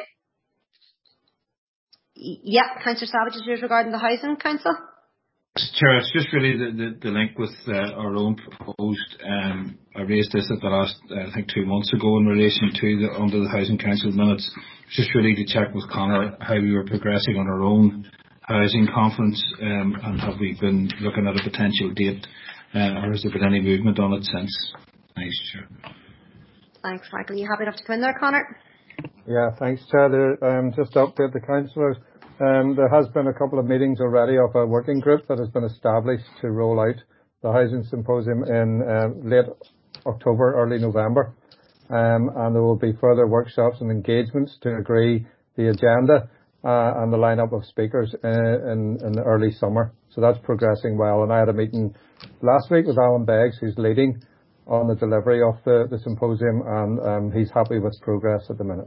Yeah, Councillor Savage, is yours regarding the Housing Council? Chair, it's just really the, the, the link with uh, our own proposed. Um, I raised this at the last, uh, I think, two months ago in relation to the under the Housing Council minutes. It's just really to check with Conor how we were progressing on our own housing conference, um, and have we been looking at a potential date, uh, or has there been any movement on it since? Thanks, Chair. Thanks, Michael. Are you happy enough to come in there, Conor? Yeah, thanks, Chair. There, um, just to update the councillors. Um, there has been a couple of meetings already of a working group that has been established to roll out the Housing Symposium in um, late October, early November. Um, and there will be further workshops and engagements to agree the agenda uh, and the lineup of speakers uh, in, in the early summer. So that's progressing well. And I had a meeting last week with Alan Beggs, who's leading on the delivery of the, the symposium, and um, he's happy with progress at the minute.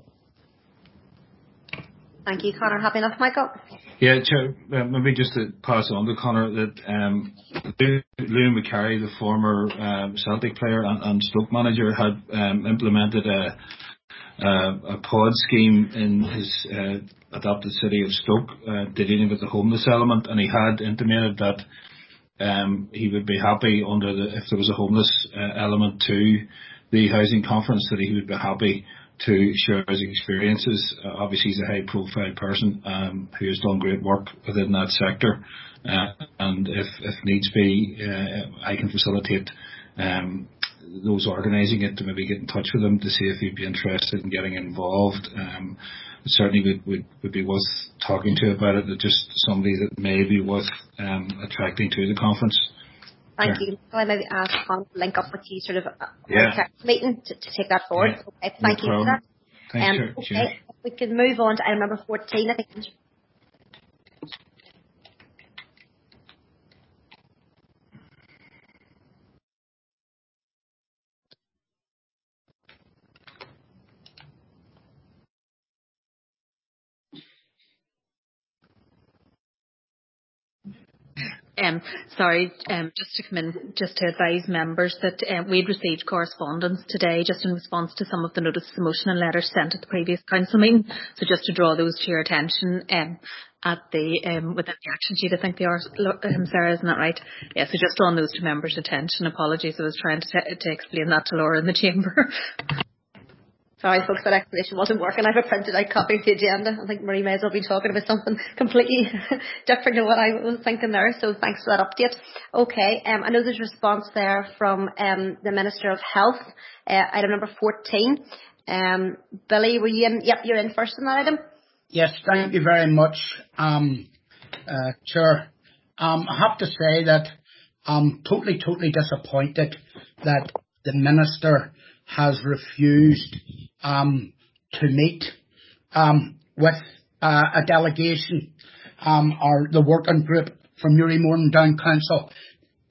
Thank you, Conor. Happy enough, Michael? Yeah, Chair, uh, maybe just to pass on to Conor that um, Liam McCarry, the former um, Celtic player and, and Stoke manager, had um, implemented a, a, a pod scheme in his uh, adopted city of Stoke, uh, dealing with the homeless element, and he had intimated that um, he would be happy under the, if there was a homeless uh, element to the housing conference, that he would be happy to share his experiences. Uh, obviously, he's a high-profile person um, who has done great work within that sector, uh, and if, if needs be, uh, I can facilitate um, those organising it to maybe get in touch with him to see if he'd be interested in getting involved. Um, it certainly would, would, would be worth talking to about it, that just somebody that may be worth um, attracting to the conference. Thank Sure. you. So I maybe ask Con to link up with you sort of a Yeah. meeting to, to take that forward. Yeah. Okay, thank No you for problem. that. Thanks, Um, Chair. okay, Chair. we can move on to item number fourteen. I think. Um, sorry, um, just to come in, just to advise members that um, we'd received correspondence today just in response to some of the notice of motion and letters sent at the previous council meeting. So just to draw those to your attention um, at the um, within the action sheet, I think they are, um, Sarah, isn't that right? Yeah, so just drawing those to members' attention. Apologies, I was trying to, t- to explain that to Laura in the chamber. Sorry, folks, that explanation wasn't working. I have a printed out copy of the agenda. I think Marie may as well be talking about something completely different to what I was thinking there. So thanks for that update. Okay, um, I know there's a response there from um, the Minister of Health, uh, item number fourteen. Um, Billy, were you in? Yep, you're in first on that item. Yes, thank you very much, um, uh, Chair. Um, I have to say that I'm totally, totally disappointed that the Minister has refused um, to meet um, with uh, a delegation um, or the working group from Newry Morning Down Council.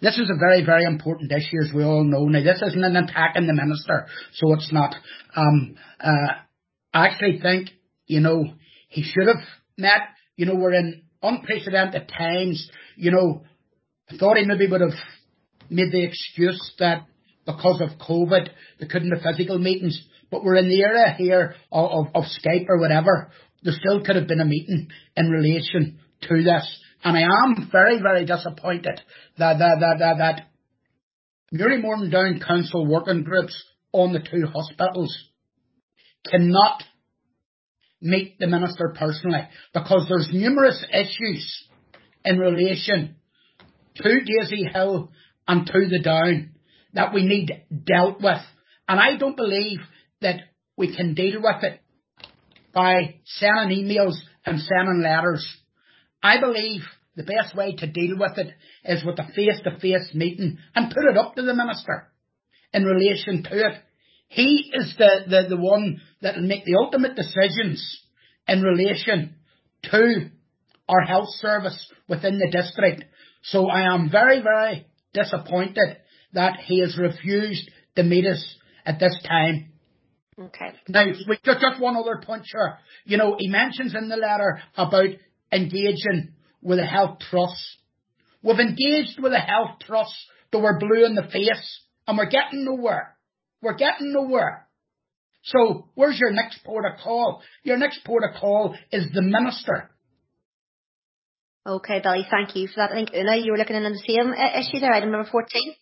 This is a very, very important issue, as we all know. Now, this isn't an attack on the Minister, so it's not. Um, uh, I actually think, you know, he should have met. You know, we're in unprecedented times. You know, I thought he maybe would have made the excuse that because of COVID, they couldn't have physical meetings. But we're in the era here of, of, of Skype or whatever. There still could have been a meeting in relation to this. And I am very, very disappointed that that that that, that Newry Mourne Down Council working groups on the two hospitals cannot meet the Minister personally, because there's numerous issues in relation to Daisy Hill and to the Down that we need dealt with. And I don't believe that we can deal with it by sending emails and sending letters. I believe the best way to deal with it is with a face-to-face meeting and put it up to the Minister in relation to it. He is the, the, the one that will make the ultimate decisions in relation to our health service within the district. So I am very, very disappointed that he has refused to meet us at this time. Okay. Now, we, just, just one other point, sure. You know, he mentions in the letter about engaging with a health trust. We've engaged with a health trust that we're blue in the face, and we're getting nowhere. We're getting nowhere. So, where's your next port of call? Your next port of call is the Minister. Okay, Billy, thank you for that. I think, Una, you were looking in on the same uh, issue there, item number fourteen.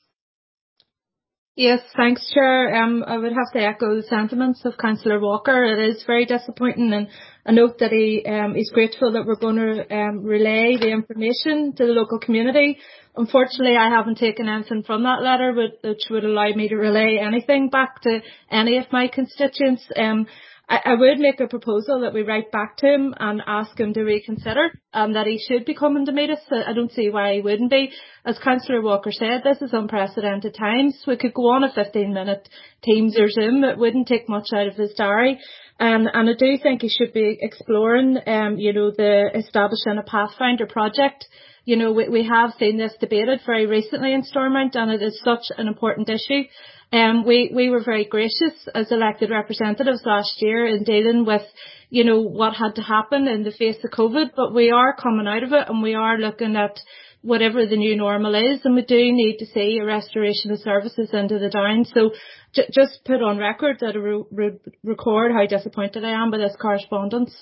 Yes, thanks, Chair. Um, I would have to echo the sentiments of Councillor Walker. It is very disappointing, and I note that he um, is grateful that we're going to um, relay the information to the local community. Unfortunately, I haven't taken anything from that letter, which would allow me to relay anything back to any of my constituents. Um, I, I would make a proposal that we write back to him and ask him to reconsider, and that he should be coming to meet us. I don't see why he wouldn't be. As Councillor Walker said, this is unprecedented times. We could go on a fifteen minute Teams or Zoom. It wouldn't take much out of his diary. Um, and I do think he should be exploring, um, you know, the establishing a Pathfinder project. You know, we, we have seen this debated very recently in Stormont, and it is such an important issue. Um, we, we were very gracious as elected representatives last year in dealing with, you know, what had to happen in the face of COVID, but we are coming out of it, and we are looking at whatever the new normal is, and we do need to see a restoration of services into the Downs. So j- just put on record that I re- re- record how disappointed I am by this correspondence.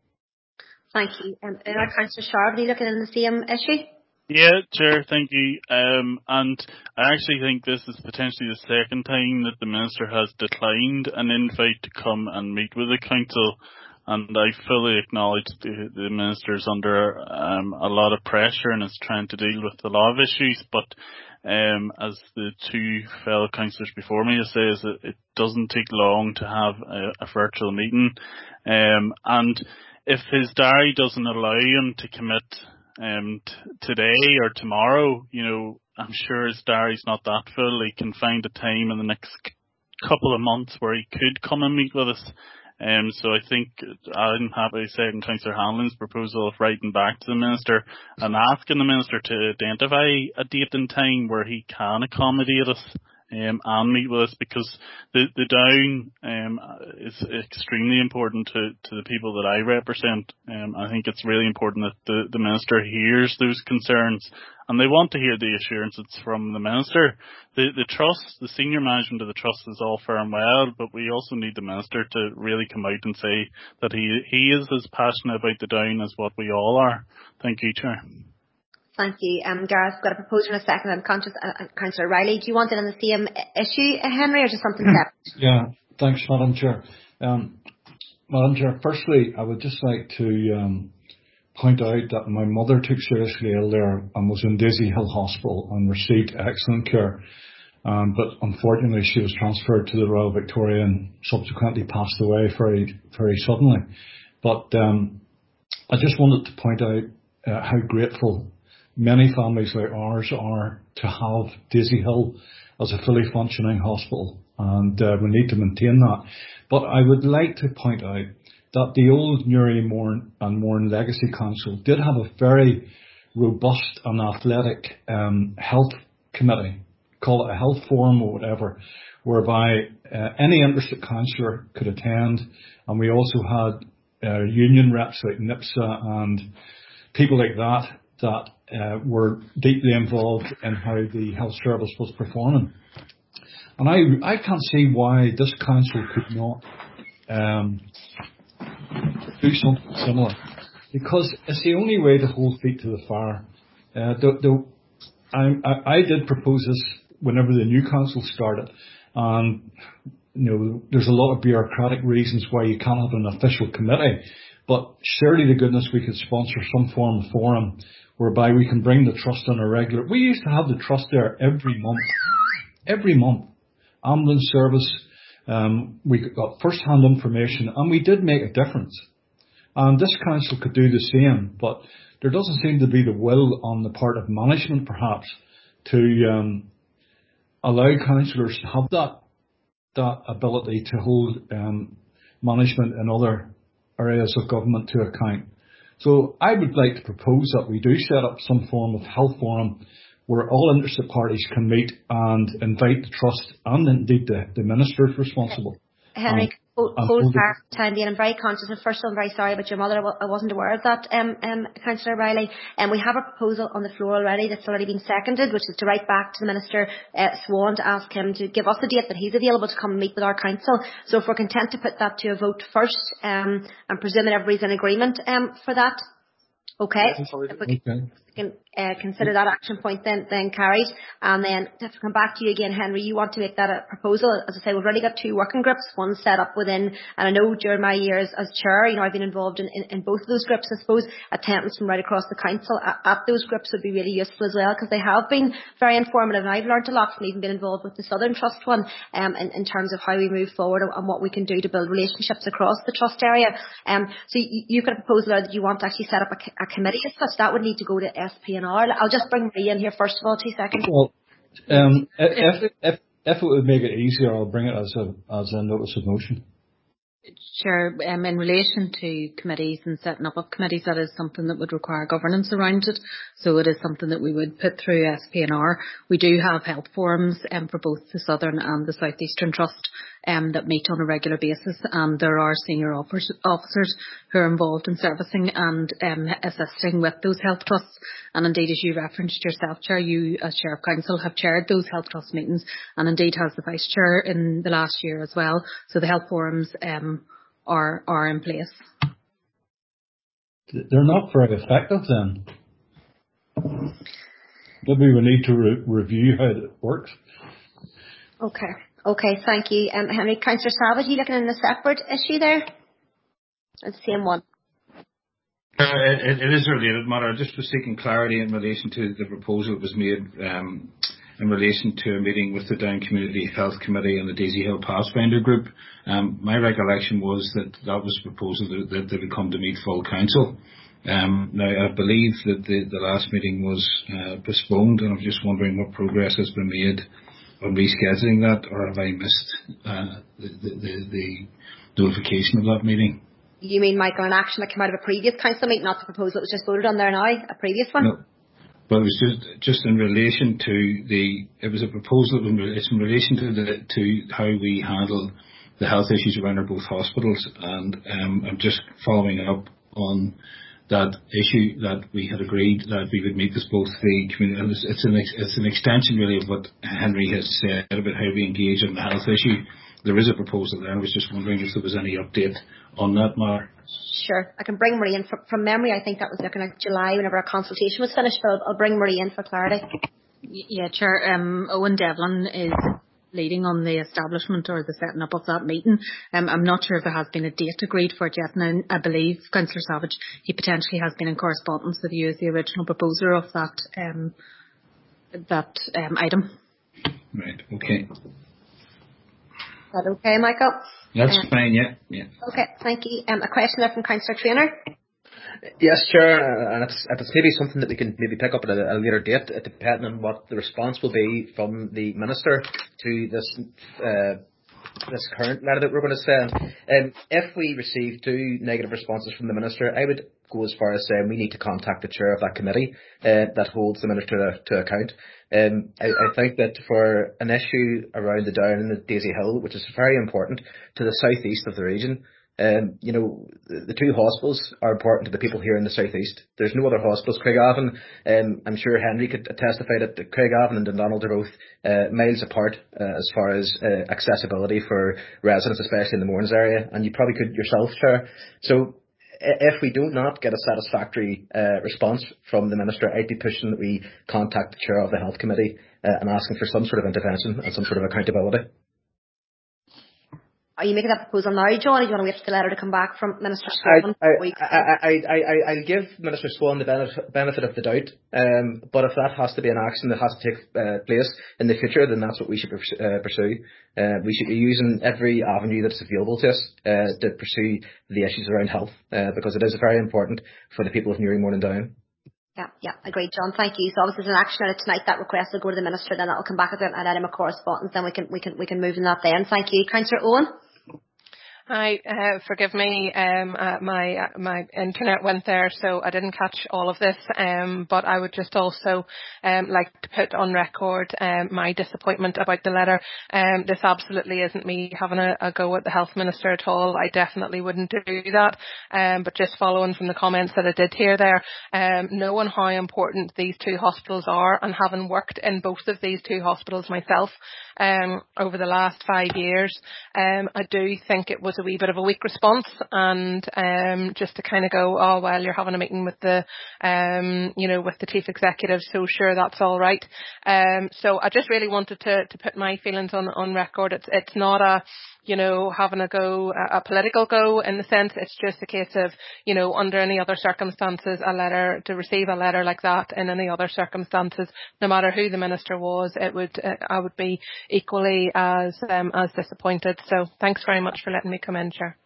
Thank you. Um, uh, Councillor Sharp, are you looking at the same issue? Yeah, Chair, thank you. Um, and I actually think this is potentially the second time that the Minister has declined an invite to come and meet with the Council. And I fully acknowledge the, the Minister is under um, a lot of pressure and is trying to deal with a lot of issues. But um, as the two fellow councillors before me have said, is it, it doesn't take long to have a, a virtual meeting. Um, and if his diary doesn't allow him to commit um, t- today or tomorrow, you know, I'm sure his diary's not that full. He can find a time in the next c- couple of months where he could come and meet with us. Um, so I think I'm happy to say in Councillor Hanlon's proposal of writing back to the Minister and asking the Minister to identify a date and time where he can accommodate us um, and meet with us, because the, the Down um, is extremely important to, to the people that I represent. Um, I think it's really important that the, the Minister hears those concerns, and they want to hear the assurances from the Minister. The, the trust, the senior management of the trust is all fair and well, but we also need the Minister to really come out and say that he, he is as passionate about the Down as what we all are. Thank you, Chair. Thank you. Um, Gareth, got a proposal in a second. I'm conscious, uh, Councillor Riley, do you want it on the same issue, uh, Henry, or just something separate? Yeah, thanks, Madam Chair. Um, Madam Chair, firstly, I would just like to um, point out that my mother took seriously ill there and was in Daisy Hill Hospital and received excellent care. Um, but unfortunately, she was transferred to the Royal Victoria and subsequently passed away very, very suddenly. But um, I just wanted to point out uh, how grateful many families like ours are to have Daisy Hill as a fully functioning hospital, and uh, we need to maintain that. But I would like to point out that the old Newry Mourne and Mourne Legacy Council did have a very robust and athletic um, health committee, call it a health forum or whatever, whereby uh, any interested councillor could attend, and we also had uh, union reps like NIPSA and people like that that uh, were deeply involved in how the health service was performing. And I I can't see why this council could not um, do something similar, because it's the only way to hold feet to the fire. Uh, the, the, I, I, I did propose this whenever the new council started, and you know there's a lot of bureaucratic reasons why you can't have an official committee, but surely to goodness we could sponsor some form of forum whereby we can bring the trust on a regular. We used to have the trust there every month, every month. Ambulance service, um, we got first-hand information, and we did make a difference. And this council could do the same, but there doesn't seem to be the will on the part of management, perhaps, to um, allow councillors to have that that ability to hold um, management in other areas of government to account. So I would like to propose that we do set up some form of health forum where all interested parties can meet and invite the trust and indeed the, the ministers responsible. Henry, um, hold, hold fire time being. I'm very conscious, and first of all, I'm very sorry about your mother. I, w- I wasn't aware of that, um, um, Councillor Riley. And um, we have a proposal on the floor already that's already been seconded, which is to write back to the Minister uh, Swan to ask him to give us a date that he's available to come and meet with our council. So if we're content to put that to a vote first, um, I'm presuming everybody's in agreement um, for that. Okay. If we can, can uh, consider that action point then then carried, and then to come back to you again, Henry, you want to make that a proposal. As I say, we've already got two working groups, one set up within, and I know during my years as chair, you know, I've been involved in, in, in both of those groups. I suppose attendance from right across the council at, at those groups would be really useful as well, because they have been very informative, and I've learned a lot from even being involved with the Southern Trust one, um, in, in terms of how we move forward and, and what we can do to build relationships across the trust area. Um, so you, you've got a proposal there that you want to actually set up a, a committee as such. That would need to go to S P N R. I'll just bring Maria in here first of all, two seconds. Well, um, if, if, if it would make it easier, I'll bring it as a, as a notice of motion. Sure. Um, in relation to committees and setting up of committees, that is something that would require governance around it. So it is something that we would put through S P N R. We do have health forums um, for both the Southern and the South Eastern Trust um, that meet on a regular basis, and there are senior officers who are involved in servicing and um, assisting with those health trusts. And indeed, as you referenced yourself, Chair, you as Chair of Council have chaired those health trust meetings, and indeed has the Vice Chair in the last year as well. So the health forums um, are are in place. They're not very effective then. Maybe we need to re- review how it works. Okay. Okay, thank you. Um, Henry, Councillor Savage, are you looking at a separate issue there? It's the same one. Uh, it, it is a related matter. I just was seeking clarity in relation to the proposal that was made um, in relation to a meeting with the Down Community Health Committee and the Daisy Hill Pathfinder Group. Um, my recollection was that that was a proposal that, that they would come to meet full council. Um, now, I believe that the, the last meeting was uh, postponed, and I'm just wondering what progress has been made on rescheduling that, or have I missed uh, the, the, the notification of that meeting? You mean, Michael, an action that came out of a previous council meeting, not the proposal that was just voted on there now, a previous one? No. But it was just just in relation to the, it was a proposal, it's in relation to the to how we handle the health issues around our both hospitals, and um, I'm just following up on that issue that we had agreed that we would meet with both the community, and it's, it's an it's an extension really of what Henry has said about how we engage on the health issue. There is a proposal there. I was just wondering if there was any update on that matter. Sure. I can bring Marie in. From, from memory, I think that was looking at July whenever our consultation was finished, but I'll, I'll bring Marie in for clarity. Yeah, Chair. Um, Owen Devlin is leading on the establishment or the setting up of that meeting. Um, I'm not sure if there has been a date agreed for it yet. Now, I believe Councillor Savage, he potentially has been in correspondence with you as the original proposer of that um, that um, item. Right. Okay. Is that okay, Michael? That's um, fine, yeah. yeah. Okay, thank you. Um, a question there from Councillor Traynor. Yes, Chair, and it's, it's maybe something that we can maybe pick up at a, a later date, depending on what the response will be from the Minister to this uh, this current letter that we're going to send. Um, if we receive two negative responses from the Minister, I would go as far as saying we need to contact the chair of that committee uh, that holds the Minister to, to account. Um, I, I think that for an issue around the Down and the Daisy Hill, which is very important to the southeast of the region, Um, you know, the, the two hospitals are important to the people here in the southeast. There's no other hospitals. Craigavon, um, I'm sure Henry could testify that Craigavon and Dundonald are both uh, miles apart uh, as far as uh, accessibility for residents, especially in the Mournes area, and you probably could yourself, Chair. So if we do not get a satisfactory uh, response from the Minister, I'd be pushing that we contact the Chair of the Health Committee uh, and asking for some sort of intervention and some sort of accountability. Are you making that proposal now, John, or do you want to wait for the letter to come back from Minister Swan? I, I, I, I, I, I'll give Minister Swan the benefit, benefit of the doubt, um, but if that has to be an action that has to take uh, place in the future, then that's what we should uh, pursue. Uh, we should be using every avenue that's available to us uh, to pursue the issues around health, uh, because it is very important for the people of Newry, Mourne and Down. Yeah, yeah, agreed, John. Thank you. So obviously, there's an action out tonight. That request will go to the Minister, then that will come back as an item of correspondence. Then we can we can we can move in that. Then, thank you, Councillor Owen. Hi, uh, forgive me, um, uh, my uh, my internet went there, so I didn't catch all of this, um, but I would just also um, like to put on record um, my disappointment about the letter. Um, this absolutely isn't me having a, a go at the Health Minister at all. I definitely wouldn't do that, um, but just following from the comments that I did hear there, um, knowing how important these two hospitals are, and having worked in both of these two hospitals myself um, over the last five years, um, I do think it was a wee bit of a weak response, and um, just to kind of go, oh well, you're having a meeting with the, um, you know, with the chief executive, so sure, that's all right. Um, so I just really wanted to to put my feelings on on record. It's it's not a, you know, having a go, a, a political go in the sense. It's just a case of, you know, under any other circumstances, a letter to receive a letter like that in any other circumstances, no matter who the minister was, it would uh, I would be equally as um, as disappointed. So thanks very much for letting me come in, Chair.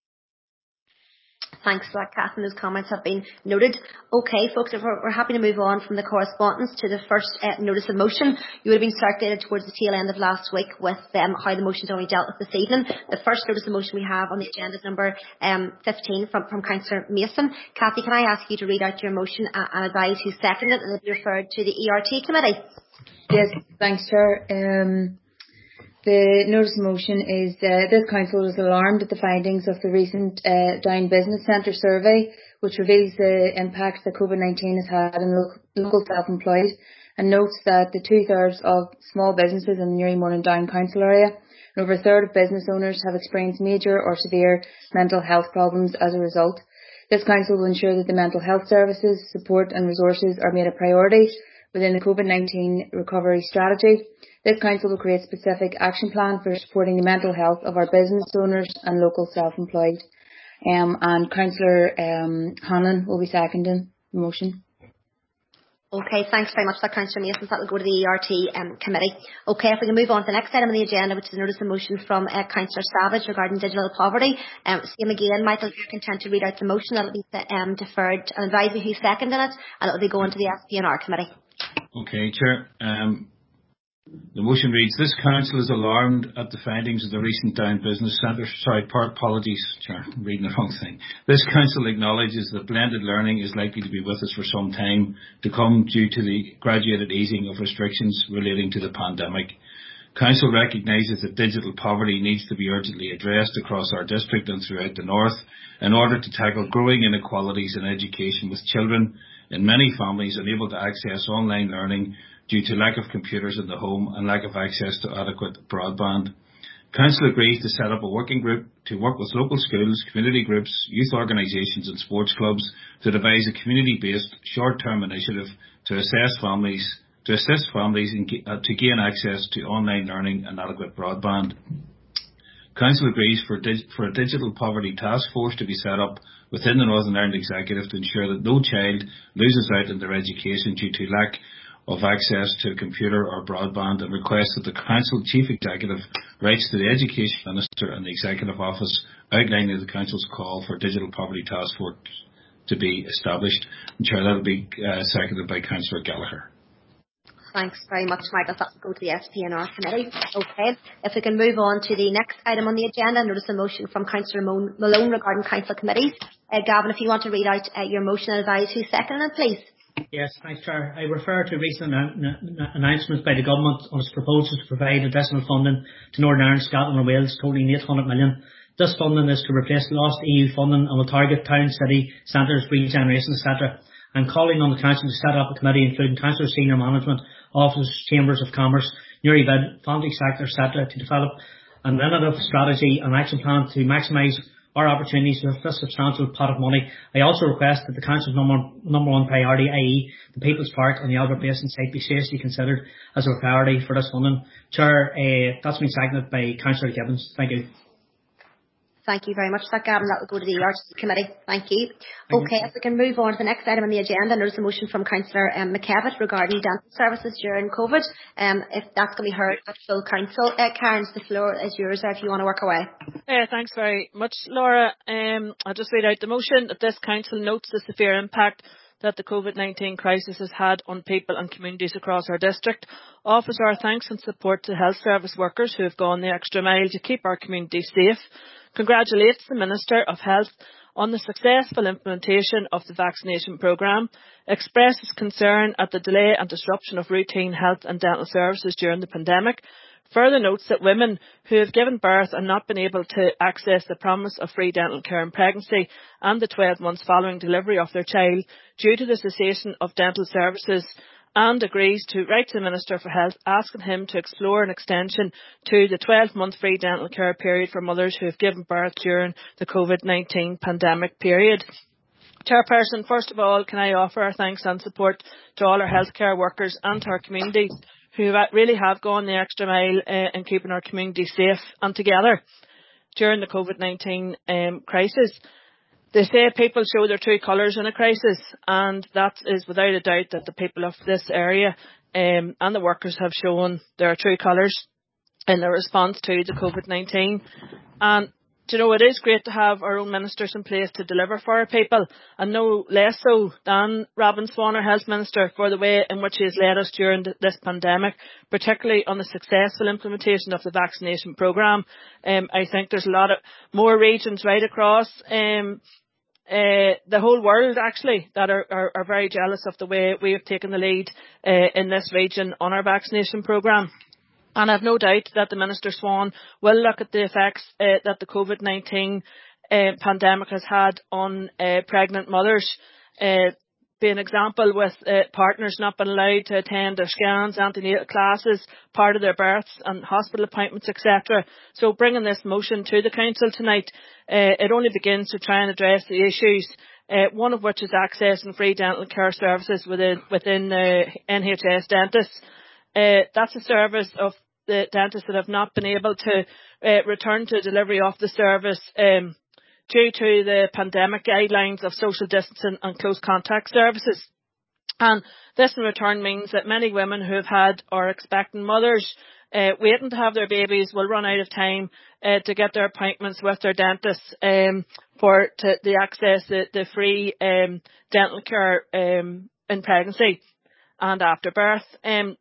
Thanks for that, Kath, and those comments have been noted. Okay, folks, if we're, we're happy to move on from the correspondence to the first uh, notice of motion. You would have been circulated towards the tail end of last week with um, how the motion's only dealt with this evening. The first notice of motion we have on the agenda is number um, fifteen from, from Councillor Mason. Kathy, can I ask you to read out your motion and, and advise who seconded it, and it'll be referred to the E R T committee? Yes, thanks, Chair. Um, The notice of motion is uh, this council is alarmed at the findings of the recent uh, Down Business Centre survey, which reveals the impact that COVID nineteen has had on lo- local self-employed, and notes that the two-thirds of small businesses in the Newry, Mourne and Down council area, and over a third of business owners have experienced major or severe mental health problems as a result. This council will ensure that the mental health services, support and resources are made a priority within the COVID nineteen recovery strategy. This council will create a specific action plan for supporting the mental health of our business owners and local self-employed. Um, and Councillor um, Hanlon will be seconding the motion. Okay, thanks very much for that, Councillor Mason. That will go to the E R T um, committee. Okay, if we can move on to the next item on the agenda, which is a notice of motion from uh, Councillor Savage regarding digital poverty. Um, same again, Michael, if you're content to read out the motion, that will be um, deferred and advise me who seconded it, and it will be going to the S P N R committee. Okay, Chair. Um, The motion reads, this council is alarmed at the findings of the recent Down Business Centre. Sorry, apologies, Chair, I'm reading the wrong thing. This council acknowledges that blended learning is likely to be with us for some time to come due to the graduated easing of restrictions relating to the pandemic. Council recognises that digital poverty needs to be urgently addressed across our district and throughout the north in order to tackle growing inequalities in education, with children in many families unable to access online learning due to lack of computers in the home and lack of access to adequate broadband. Council agrees to set up a working group to work with local schools, community groups, youth organisations and sports clubs to devise a community-based short-term initiative to assess families, to assist families in, uh, to gain access to online learning and adequate broadband. Council agrees for, dig, for a digital poverty task force to be set up within the Northern Ireland Executive to ensure that no child loses out in their education due to lack of access to a computer or broadband, and requests that the Council Chief Executive writes to the Education Minister and the Executive Office outlining the Council's call for a Digital Poverty Task Force to be established. And Chair, that will be uh, seconded by Councillor Gallagher. Thanks very much, Michael. That will go to the S P N R committee. Okay. If we can move on to the next item on the agenda, notice a motion from Councillor Malone regarding council committees. Uh, Gavin, if you want to read out uh, your motion and advise who's seconding it, please. Yes, thanks, Chair. I refer to recent announcements by the Government on its proposal to provide additional funding to Northern Ireland, Scotland and Wales, totalling eight hundred million. This funding is to replace lost E U funding and will target town, city, centres, regeneration, et cetera. I'm calling on the Council to set up a committee including Council Senior Management, Offices, Chambers of Commerce, Newry-Bid, Family Sector, et cetera to develop an innovative strategy and action plan to maximise our opportunities with this substantial pot of money. I also request that the Council's number, number one priority, that is the People's Park and the Albert Basin site, be seriously considered as a priority for this funding. Chair, uh, that's been seconded by Councillor Gibbons. Thank you. Thank you very much for that, Gavin. That will go to the Arts Committee. Thank you. Thank okay, you. If we can move on to the next item on the agenda, notice a motion from Councillor um, McKevitt regarding dental services during COVID. Um, if that's going to be heard at full council. Uh, Karen, the floor is yours if you want to work away. Uh, thanks very much, Laura. Um, I'll just read out the motion that this council notes the severe impact that the COVID nineteen crisis has had on people and communities across our district. Offers our thanks and support to health service workers who have gone the extra mile to keep our community safe. Congratulates the Minister of Health on the successful implementation of the vaccination programme, expresses concern at the delay and disruption of routine health and dental services during the pandemic, further notes that women who have given birth and not been able to access the promise of free dental care in pregnancy and the twelve months following delivery of their child due to the cessation of dental services, and agrees to write to the Minister for Health asking him to explore an extension to the twelve month free dental care period for mothers who have given birth during the COVID nineteen pandemic period. Chairperson, first of all, can I offer our thanks and support to all our healthcare workers and to our communities who really have gone the extra mile uh, in keeping our community safe and together during the COVID nineteen um, crisis. They say people show their true colours in a crisis, and that is without a doubt that the people of this area um, and the workers have shown their true colours in their response to the COVID nineteen. And, do you know, it is great to have our own ministers in place to deliver for our people, and no less so than Robin Swan, our Health Minister, for the way in which he has led us during this pandemic, particularly on the successful implementation of the vaccination programme. Um, I think there's a lot of more regions right across um, Uh, the whole world actually that are, are, are very jealous of the way we have taken the lead uh, in this region on our vaccination programme. And I have no doubt that the Minister Swan will look at the effects uh, that the COVID nineteen uh, pandemic has had on uh, pregnant mothers. Uh, be an example with uh, partners not being allowed to attend their scans, antenatal classes, part of their births and hospital appointments, et cetera. So bringing this motion to the Council tonight, uh, it only begins to try and address the issues, uh, one of which is accessing free dental care services within, within uh, N H S dentists. Uh, that's a service of the dentists that have not been able to uh, return to delivery of the service um, due to the pandemic guidelines of social distancing and close contact services. And this in return means that many women who have had or are expecting mothers uh, waiting to have their babies will run out of time uh, to get their appointments with their dentists um, for to, to access the, the free um, dental care um, in pregnancy and after birth. Um,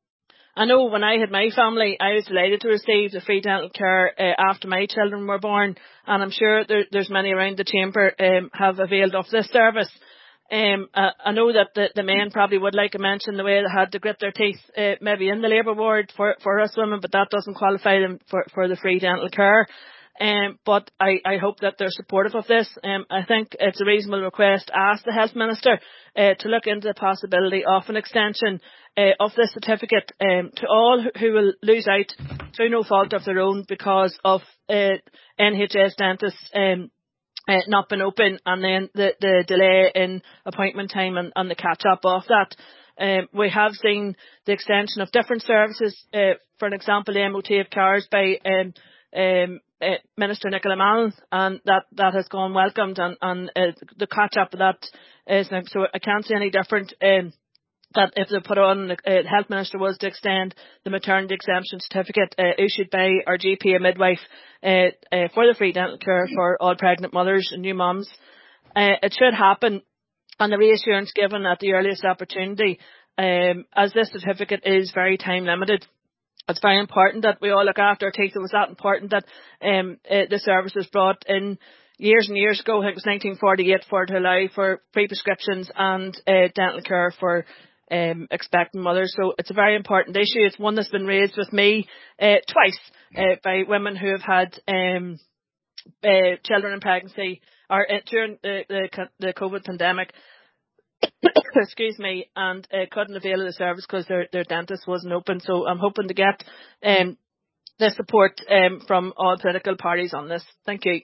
I know when I had my family, I was delighted to receive the free dental care uh, after my children were born, and I'm sure there, there's many around the chamber um, have availed of this service. Um, uh, I know that the, the men probably would like to mention the way they had to grit their teeth uh, maybe in the labour ward for, for us women, but that doesn't qualify them for, for the free dental care. Um, but I, I hope that they're supportive of this. Um, I think it's a reasonable request to ask the Health Minister uh, to look into the possibility of an extension uh, of this certificate um, to all who will lose out through no fault of their own because of uh, N H S dentists um, uh, not being open, and then the, the delay in appointment time and, and the catch-up of that. Um, we have seen the extension of different services, uh, for an example, the M O T of cars by um, um, uh, Minister Nicola Mallon, and that, that has gone welcomed, and, and uh, the catch-up of that is, so I can't see any different um, that if they put on, the uh, Health Minister was to extend the maternity exemption certificate uh, issued by our G P or midwife uh, uh, for the free dental care for all pregnant mothers and new mums. Uh, it should happen, and the reassurance given at the earliest opportunity um, as this certificate is very time limited, it's very important that we all look after our teeth. It was that important that um, uh, the service was brought in years and years ago. I think it was nineteen forty-eight for to allow for free prescriptions and uh, dental care for um, expectant mothers. So it's a very important issue. It's one that's been raised with me uh, twice uh, by women who have had um, uh, children in pregnancy or uh, during the, the, the COVID pandemic. Excuse me, and uh, couldn't avail of the service because their, their dentist wasn't open. So I'm hoping to get um, the support um, from all political parties on this. Thank you.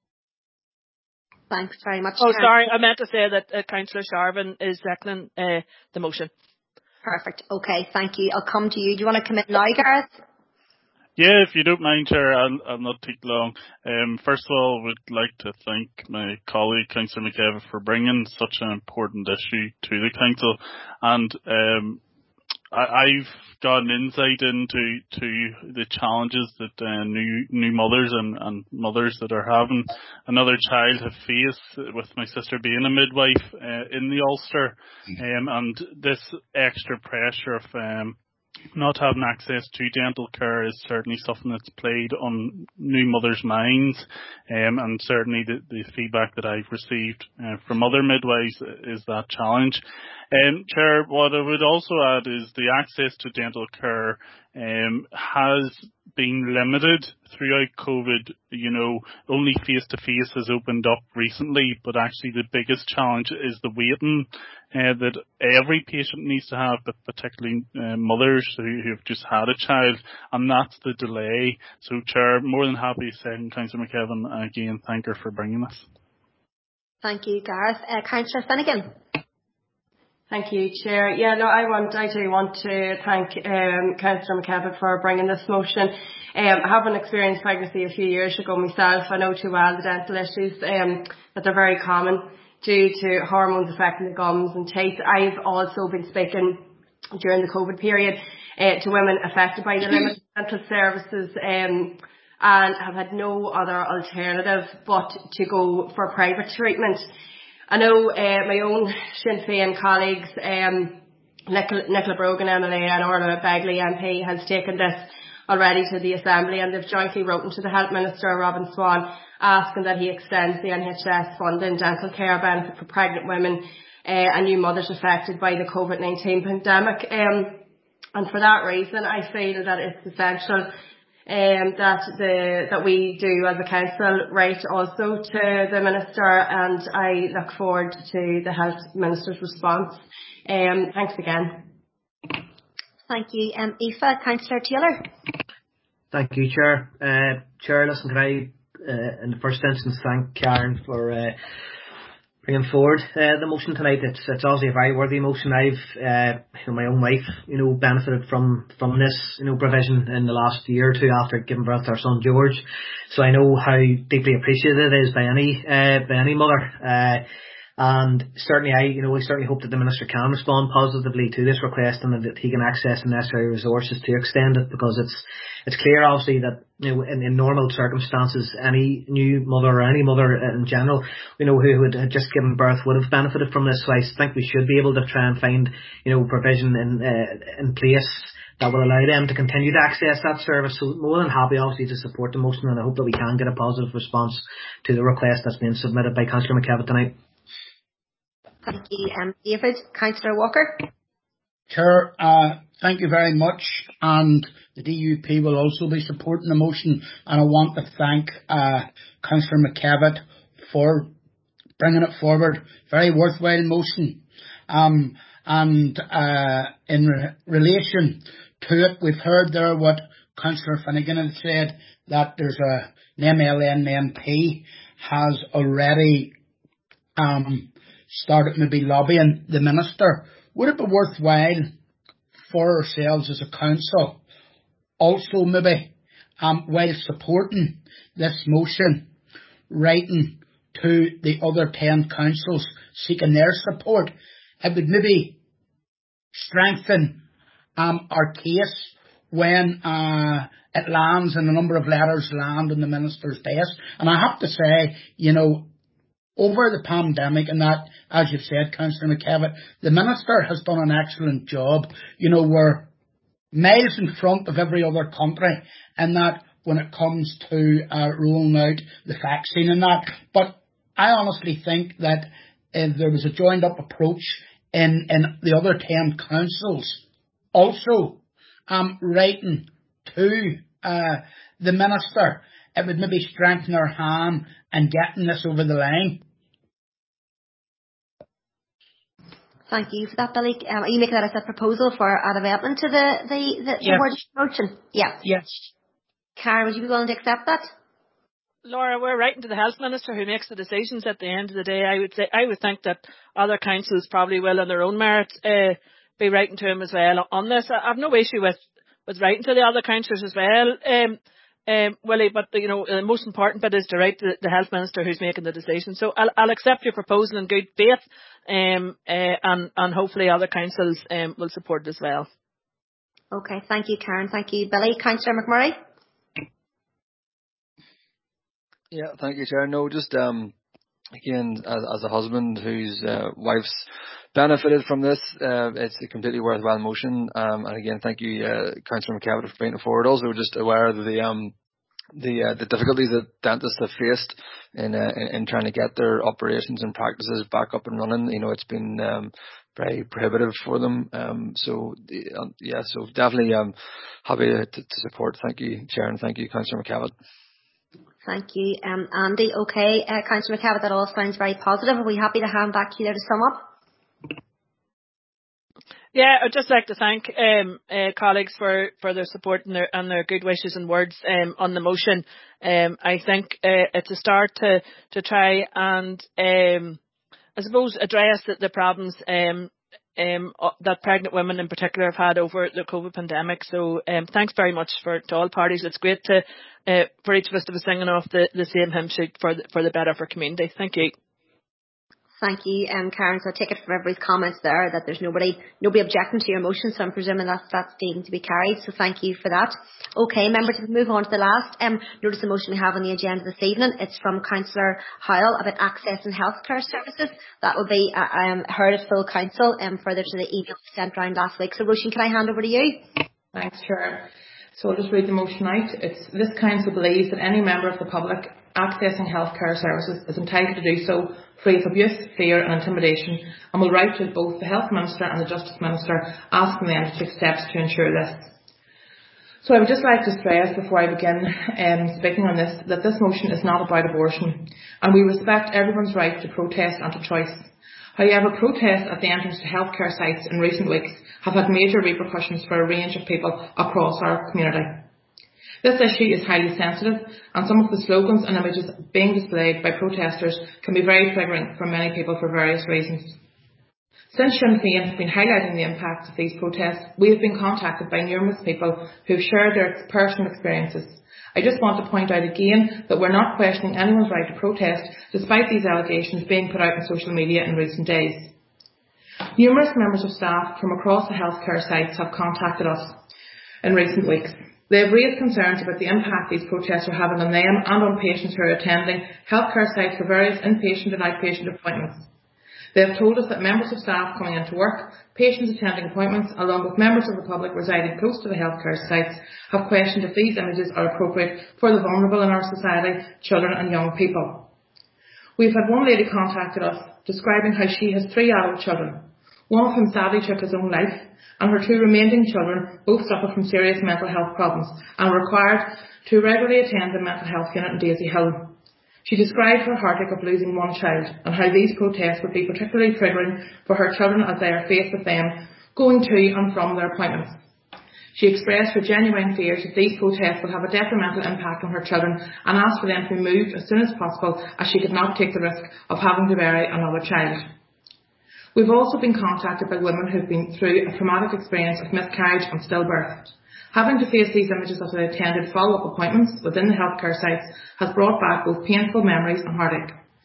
Thanks very much. Oh, sorry, I meant to say that uh, Councillor Sharvin is seconding uh, the motion. Perfect. Okay, thank you. I'll come to you. Do you want to come in now, Gareth? Yeah, if you don't mind, Chair, I'll, I'll not take long. Um, first of all, I would like to thank my colleague, Councillor McKevitt, for bringing such an important issue to the Council. And um, I, I've got an insight into to the challenges that uh, new new mothers and, and mothers that are having another child have faced, with my sister being a midwife uh, in the Ulster, um, and this extra pressure of um, not having access to dental care is certainly something that's played on new mothers' minds, um, and certainly the, the feedback that I've received uh, from other midwives is that challenge. Um, Chair, what I would also add is the access to dental care um, has been limited throughout COVID. You know, only face-to-face has opened up recently, but actually the biggest challenge is the waiting uh, that every patient needs to have, but particularly uh, mothers who, who have just had a child, and that's the delay. So, Chair, more than happy to second Councillor McKevitt, and again, thank her for bringing this. Thank you, Gareth. Uh, Councillor Finnegan. Thank you, Chair. Yeah, no, I want, I do want to thank um, Councillor McKevitt for bringing this motion. Um, I haven't experienced pregnancy a few years ago myself. I know too well the dental issues um, that they're very common due to hormones affecting the gums and teeth. I've also been speaking during the COVID period uh, to women affected by the limited dental services um, and have had no other alternative but to go for private treatment. I know uh, my own Sinn Féin colleagues, um, Nicola, Nicola Brogan M L A and Orla Begley M P, has taken this already to the Assembly, and they've jointly written to the Health Minister, Robin Swan, asking that he extends the N H S funding dental care benefit for pregnant women uh, and new mothers affected by the COVID nineteen pandemic. Um, and for that reason, I feel that it's essential Um, that the that we do as a council write also to the Minister, and I look forward to the Health Minister's response. Um, thanks again. Thank you. Um, Aoife, Councillor Taylor. Thank you, Chair. Uh, Chair, listen, can I, uh, in the first instance, thank Karen for uh, bringing forward uh, the motion tonight. It's it's obviously a very worthy motion. I've, uh, you know, my own wife, you know, benefited from from this, you know, provision in the last year or two after giving birth to our son George. So I know how deeply appreciated it is by any uh, by any mother. Uh, And certainly I, you know, we certainly hope that the Minister can respond positively to this request and that he can access the necessary resources to extend it, because it's, it's clear obviously that, you know, in, in normal circumstances, any new mother or any mother in general, you know, who had just given birth would have benefited from this. So I think we should be able to try and find, you know, provision in, uh, in place that will allow them to continue to access that service. So more than happy obviously to support the motion, and I hope that we can get a positive response to the request that's been submitted by Councillor McKevitt tonight. Thank you, um, David. Councillor Walker. Chair, uh, thank you very much, and the D U P will also be supporting the motion, and I want to thank uh, Councillor McKevitt for bringing it forward. Very worthwhile motion. Um, and uh, in re- relation to it, we've heard there what Councillor Finnegan had said, that there's a, an M L N M P has already um, started maybe lobbying the Minister. Would it be worthwhile for ourselves as a council also maybe, um, while supporting this motion, writing to the other ten councils seeking their support? It would maybe strengthen um, our case when uh, it lands and a number of letters land on the Minister's desk. And I have to say, you know, over the pandemic and that, as you've said, Councillor McKevitt, the Minister has done an excellent job. You know, we're miles in front of every other country and that when it comes to uh, rolling out the vaccine and that. But I honestly think that if there was a joined up approach in, in the other ten councils also um, writing to uh, the Minister, it would maybe strengthen our hand in getting this over the line. Thank you for that, Billy. Um, are you making that as a proposal for a development to the, the, the, Yes. the word motion? Yeah. Yes. Karen, would you be willing to accept that? Laura, we're writing to the Health Minister who makes the decisions at the end of the day. I would say, I would think that other councils probably will on their own merit uh, be writing to him as well on this. I have no issue with, with writing to the other councillors as well, um, um, Willie, but you know, the most important bit is to write to the Health Minister who's making the decision. So I'll, I'll accept your proposal in good faith, um, uh, and, and hopefully other councils um, will support it as well. Okay, thank you, Karen. Thank you, Billy. Councillor McMurray? Yeah, thank you, Chair. No, just um, again, as, as a husband whose uh, wife's benefited from this, uh, it's a completely worthwhile motion. Um, and again, thank you, uh, Councillor McKevitt, for bringing it forward. Also, just aware of the um, the uh, the difficulties that dentists have faced in, uh, in in trying to get their operations and practices back up and running. You know, it's been um, very prohibitive for them. Um, so uh, yeah, so definitely um, happy to, to support. Thank you, Chair, and thank you, Councillor McKevitt. Thank you, um, Andy. Okay, uh, Councillor McKevitt, that all sounds very positive. Are we happy to hand back to you there to sum up? Yeah, I'd just like to thank um, uh, colleagues for, for their support and their, and their good wishes and words um, on the motion. Um, I think uh, it's a start to, to try and, um, I suppose, address the, the problems um, um, that pregnant women in particular have had over the COVID pandemic. So um, thanks very much for to all parties. It's great to uh, for each of us to be singing off the, the same hymn sheet for the, for the better for community. Thank you. Thank you, um, Karen. So I take it from everybody's comments there that there's nobody nobody objecting to your motion, so I'm presuming that that's deemed to be carried. So thank you for that. Okay, members, we'll move on to the last um, notice of motion we have on the agenda this evening. It's from Councillor Howell about access and healthcare services. That will be uh, um, heard at full council and um, further to the email sent round last week. So Roisin, can I hand over to you? Thanks, Chair. So I'll just read the motion out. It's this council believes that any member of the public accessing healthcare services is entitled to do so free of abuse, fear and intimidation, and will write to both the Health Minister and the Justice Minister asking them to take steps to ensure this. So I would just like to stress before I begin um, speaking on this that this motion is not about abortion, and we respect everyone's right to protest and to choice. However, protests at the entrance to healthcare sites in recent weeks have had major repercussions for a range of people across our community. This issue is highly sensitive, and some of the slogans and images being displayed by protesters can be very triggering for many people for various reasons. Since Sinn Féin has been highlighting the impact of these protests, we have been contacted by numerous people who have shared their personal experiences. I just want to point out again that we're not questioning anyone's right to protest, despite these allegations being put out on social media in recent days. Numerous members of staff from across the healthcare sites have contacted us in recent weeks. They have raised concerns about the impact these protests are having on them and on patients who are attending healthcare sites for various inpatient and outpatient appointments. They have told us that members of staff coming into work, patients attending appointments, along with members of the public residing close to the healthcare sites, have questioned if these images are appropriate for the vulnerable in our society, children and young people. We have had one lady contacted us describing how she has three adult children, one of whom sadly took his own life, and her two remaining children both suffer from serious mental health problems and were required to regularly attend the mental health unit in Daisy Hill. She described her heartache of losing one child and how these protests would be particularly triggering for her children as they are faced with them going to and from their appointments. She expressed her genuine fears that these protests would have a detrimental impact on her children and asked for them to be moved as soon as possible, as she could not take the risk of having to bury another child. We've also been contacted by women who have been through a traumatic experience of miscarriage and stillbirth. Having to face these images of their attended follow-up appointments within the healthcare sites has brought back both painful memories and heartache.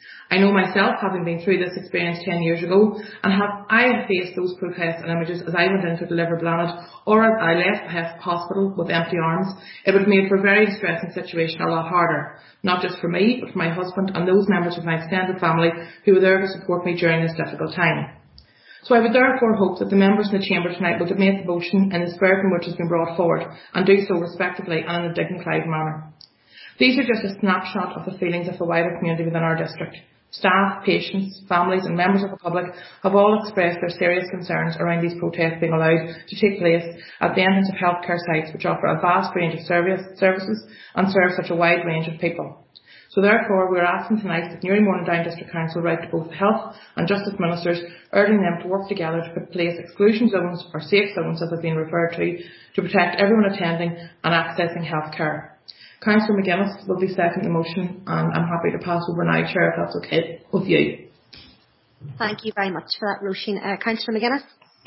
I know myself, having been through this experience ten years ago, and have I have faced those protests and images as I went in to deliver Blanet, or as I left the hospital with empty arms, it would have made for a very distressing situation a lot harder, not just for me, but for my husband and those members of my extended family who were there to support me during this difficult time. So I would therefore hope that the members in the Chamber tonight will debate the motion in the spirit in which it has been brought forward, and do so respectfully and in a dignified manner. These are just a snapshot of the feelings of the wider community within our district. Staff, patients, families and members of the public have all expressed their serious concerns around these protests being allowed to take place at the entrance of healthcare sites which offer a vast range of service, services and serve such a wide range of people. So therefore we are asking tonight that Newry Morning Down District Council write to both the Health and Justice Ministers, urging them to work together to put in place exclusion zones or safe zones as have been referred to, to protect everyone attending and accessing healthcare. Councillor McGuinness will be seconding the motion, and I'm happy to pass over now, Chair, if that's okay with you. Thank you very much for that, Roisin. Uh, Councillor McGuinness.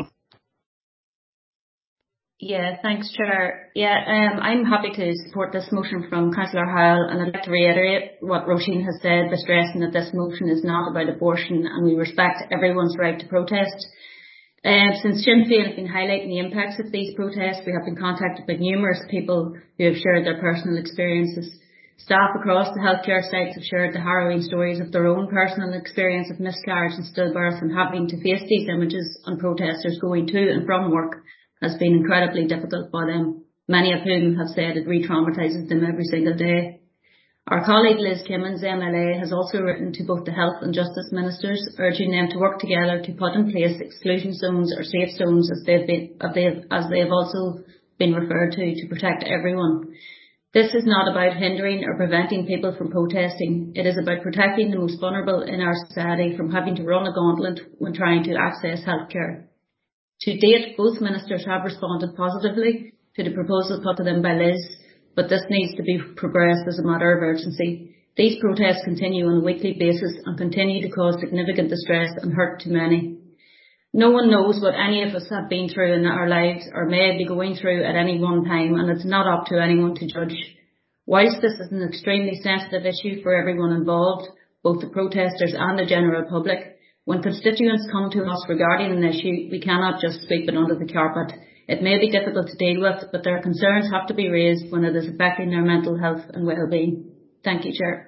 Yeah, thanks, Chair. Yeah, um, I'm happy to support this motion from Councillor Howell, and I'd like to reiterate what Roisin has said by stressing that this motion is not about abortion, and we respect everyone's right to protest. Uh, since Sinn Féin have been highlighting the impacts of these protests, we have been contacted by numerous people who have shared their personal experiences. Staff across the healthcare sites have shared the harrowing stories of their own personal experience of miscarriage and stillbirth, and having to face these images on protesters going to and from work has been incredibly difficult for them, many of whom have said it re-traumatises them every single day. Our colleague Liz Kimmins, M L A, has also written to both the Health and Justice Ministers, urging them to work together to put in place exclusion zones or safe zones, as they've been, as they have also been referred to, to protect everyone. This is not about hindering or preventing people from protesting. It is about protecting the most vulnerable in our society from having to run a gauntlet when trying to access healthcare. To date, both ministers have responded positively to the proposal put to them by Liz, but this needs to be progressed as a matter of urgency. These protests continue on a weekly basis and continue to cause significant distress and hurt to many. No one knows what any of us have been through in our lives or may be going through at any one time, and it's not up to anyone to judge. Whilst this is an extremely sensitive issue for everyone involved, both the protesters and the general public, when constituents come to us regarding an issue, we cannot just sweep it under the carpet. It may be difficult to deal with, but their concerns have to be raised when it is affecting their mental health and well-being. Thank you, Chair.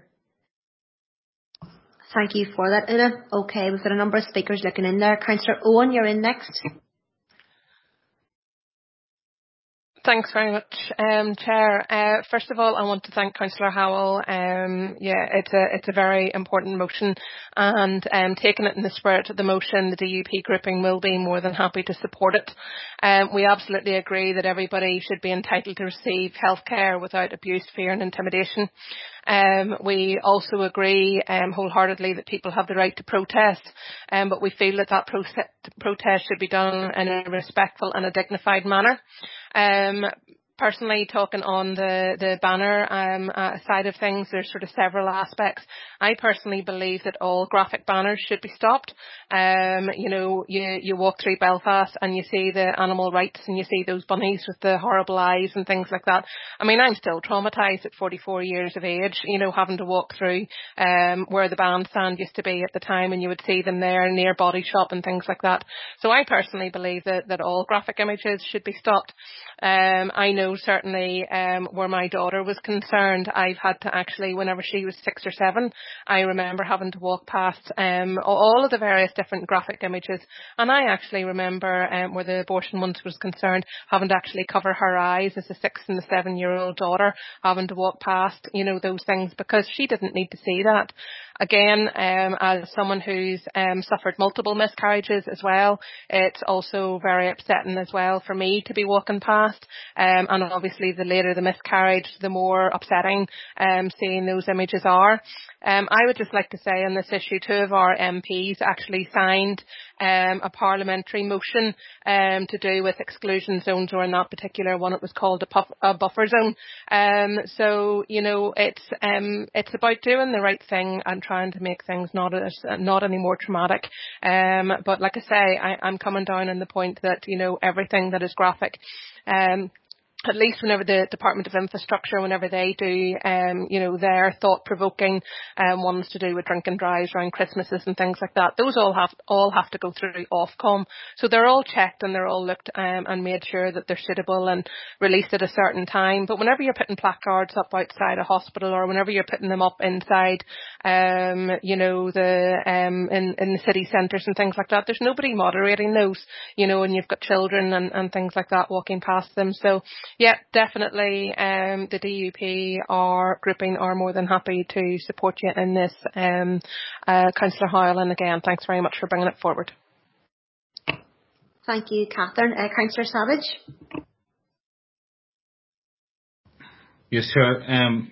Thank you for that, Una. Okay, we've got a number of speakers looking in there. Councillor Owen, you're in next. Thanks very much, um, Chair. Uh, first of all, I want to thank Councillor Howell. Um, yeah, it's a it's a very important motion, and um, taking it in the spirit of the motion, the D U P grouping will be more than happy to support it. Um, we absolutely agree that everybody should be entitled to receive healthcare without abuse, fear and intimidation. Um, we also agree um, wholeheartedly that people have the right to protest, um, but we feel that that pro- protest should be done in a respectful and a dignified manner. Um, personally, talking on the, the banner um, uh, side of things, there's sort of several aspects. I personally believe that all graphic banners should be stopped. Um, you know, you, you walk through Belfast and you see the animal rights and you see those bunnies with the horrible eyes and things like that. I mean, I'm still traumatised at forty-four years of age, you know, having to walk through um, where the bandstand used to be at the time, and you would see them there near Body Shop and things like that. So I personally believe that, that all graphic images should be stopped. Um, I know certainly um, where my daughter was concerned, I've had to actually, whenever she was six or seven, I remember having to walk past um, all of the various different graphic images, and I actually remember um, where the abortion one was concerned, having to actually cover her eyes as a six and a seven year old daughter, having to walk past, you know, those things because she didn't need to see that. Again, um, as someone who's um, suffered multiple miscarriages as well, it's also very upsetting as well for me to be walking past. Um, and obviously, the later the miscarriage, the more upsetting um, seeing those images are. Um, I would just like to say on this issue, two of our M Ps actually signed um, a parliamentary motion um, to do with exclusion zones, or in that particular one, it was called a, puff, a buffer zone. Um, so, you know, it's um, it's about doing the right thing and trying to make things not as, not any more traumatic. Um, but like I say, I, I'm coming down on the point that, you know, everything that is graphic um, at least whenever the Department of Infrastructure, whenever they do, um, you know, their thought-provoking um, ones to do with drinking drives around Christmases and things like that, those all have all have to go through Ofcom. So they're all checked and they're all looked um, and made sure that they're suitable and released at a certain time. But whenever you're putting placards up outside a hospital, or whenever you're putting them up inside, um, you know, the um, in in the city centres and things like that, there's nobody moderating those, you know, and you've got children and, and things like that walking past them. So yeah, definitely um, the D U P are grouping are more than happy to support you in this, um, uh, Councillor Hoyle, and again, thanks very much for bringing it forward. Thank you, Catherine. Uh, Councillor Savage. Yes, sir. Um,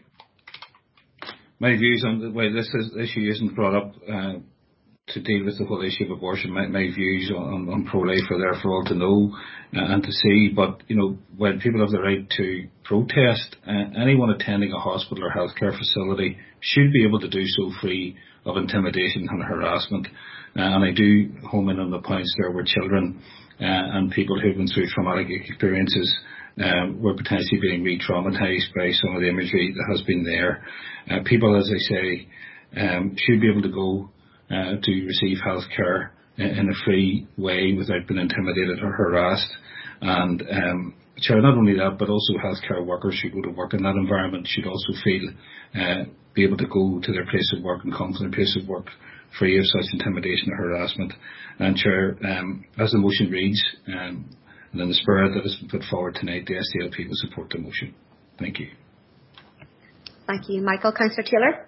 my views on the way this is, issue isn't brought up uh, to deal with the whole issue of abortion. My, my views on, on pro-life are there for all to know uh, and to see. But, you know, when people have the right to protest, uh, anyone attending a hospital or healthcare facility should be able to do so free of intimidation and harassment. Uh, and I do home in on the points there where children uh, and people who've been through traumatic experiences um, were potentially being re-traumatized by some of the imagery that has been there. Uh, people, as I say, um, should be able to go uh, to receive health care in, in a free way without being intimidated or harassed. And um, Chair, not only that, but also healthcare workers who go to work in that environment should also feel uh, be able to go to their place of work and come to their place of work free of such intimidation or harassment. And Chair, um, as the motion reads, um, and in the spirit that has been put forward tonight, the S D L P will support the motion. Thank you. Thank you, Michael. Councillor Taylor.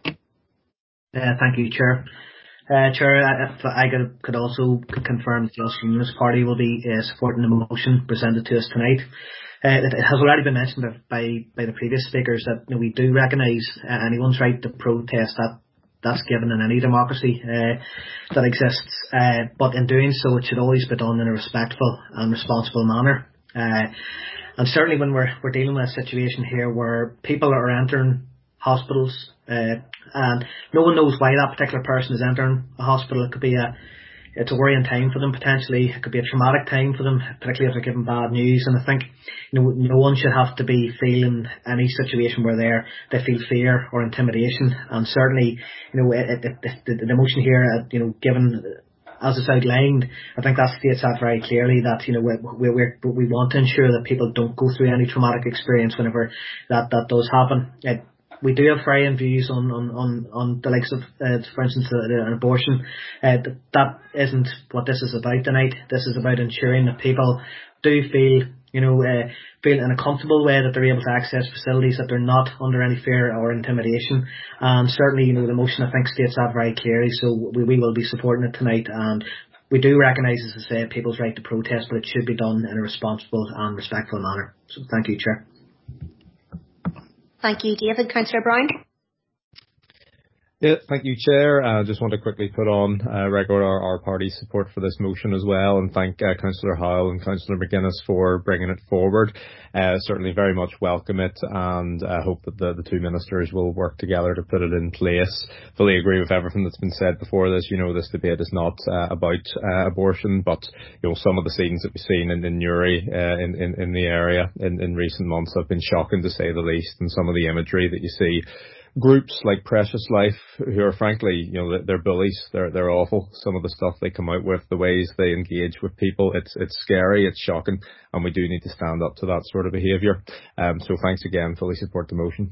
Uh, thank you, Chair. Uh, Chair, I, I could, could also confirm that the Ulster Unionist Party will be uh, supporting the motion presented to us tonight. Uh, it, it has already been mentioned by by the previous speakers that, you know, we do recognise uh, anyone's right to protest. That that's given in any democracy uh, that exists. Uh, but in doing so, it should always be done in a respectful and responsible manner. Uh, and certainly when we're we're dealing with a situation here where people are entering hospitals uh, and no one knows why that particular person is entering a hospital. It could be a it's a worrying time for them potentially. It could be a traumatic time for them, particularly if they're given bad news. And I think, you know, no one should have to be feeling any situation where they're they feel fear or intimidation. And certainly, you know, it, it, it, the, the motion here, uh, you know, given as it's outlined, I think that states that very clearly that, you know, we we we want to ensure that people don't go through any traumatic experience whenever that that does happen. It, We do have varying views on, on, on, on the likes of, uh, for instance, uh, an abortion. Uh, that isn't what this is about tonight. This is about ensuring that people do feel, you know, uh, feel in a comfortable way that they're able to access facilities, that they're not under any fear or intimidation. And certainly, you know, the motion, I think, states that very clearly. So we, we will be supporting it tonight. And we do recognise, as I say, people's right to protest, but it should be done in a responsible and respectful manner. So thank you, Chair. Thank you, David. Councillor Brown. Yeah, thank you, Chair. I uh, just want to quickly put on uh, record our, our party's support for this motion as well, and thank uh, Councillor Howell and Councillor McGuinness for bringing it forward. Uh, certainly very much welcome it, and I uh, hope that the, the two ministers will work together to put it in place. Fully agree with everything that's been said before this. You know, this debate is not uh, about uh, abortion, but you know, some of the scenes that we've seen in, in Newry, uh, in, in, in the area in, in recent months have been shocking, to say the least, and some of the imagery that you see. Groups like Precious Life, who are frankly, you know, they're bullies. They're they're awful. Some of the stuff they come out with, the ways they engage with people, it's it's scary, it's shocking, and we do need to stand up to that sort of behaviour. Um, so thanks again. Fully support the motion.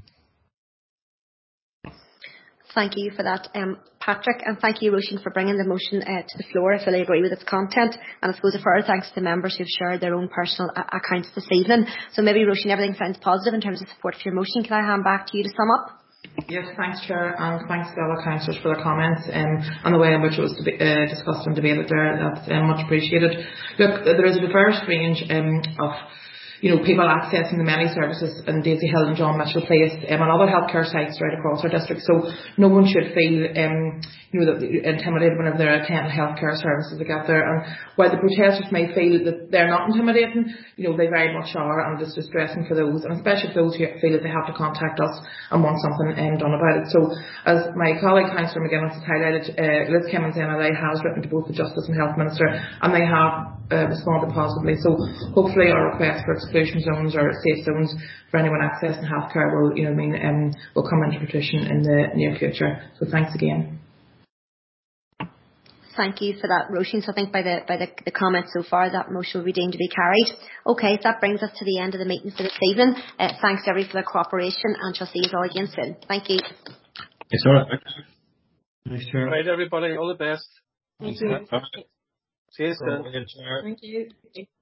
Thank you for that, um, Patrick, and thank you, Roisin, for bringing the motion uh, to the floor. I fully agree with its content, and I suppose a further thanks to members who've shared their own personal uh, accounts this evening. So maybe, Roisin, everything sounds positive in terms of support for your motion. Can I hand back to you to sum up? Yes, thanks, Chair, and thanks to all the councillors for their comments um, and the way in which it was deb- uh, discussed and debated there. That's um, much appreciated. Look, there is a diverse range um, of you know, people accessing the many services in Daisy Hill and John Mitchell Place um, and other healthcare sites right across our district. So no one should feel um, you know, that intimidated whenever they're attending healthcare services they get there. And while the protesters may feel that they're not intimidating, you know, they very much are, and it's distressing for those, and especially for those who feel that they have to contact us and want something um, done about it. So as my colleague Councillor McGuinness has highlighted, uh, Liz Kimmins M L A has written to both the Justice and Health Minister, and they have uh, responded positively. So hopefully our request for exclusion zones or safe zones for anyone accessing healthcare will, you know, I mean, um, will come into fruition in the near future. So thanks again. Thank you for that, Roisin. So I think by the by the, the comments so far, that motion will be deemed to be carried. Okay, that brings us to the end of the meeting for this evening. Uh, thanks everybody for their cooperation, and shall see you all again soon. Thank you. It's all right. Nice, Chair. Right, everybody. All the best. Thank you. See you soon. Thank you.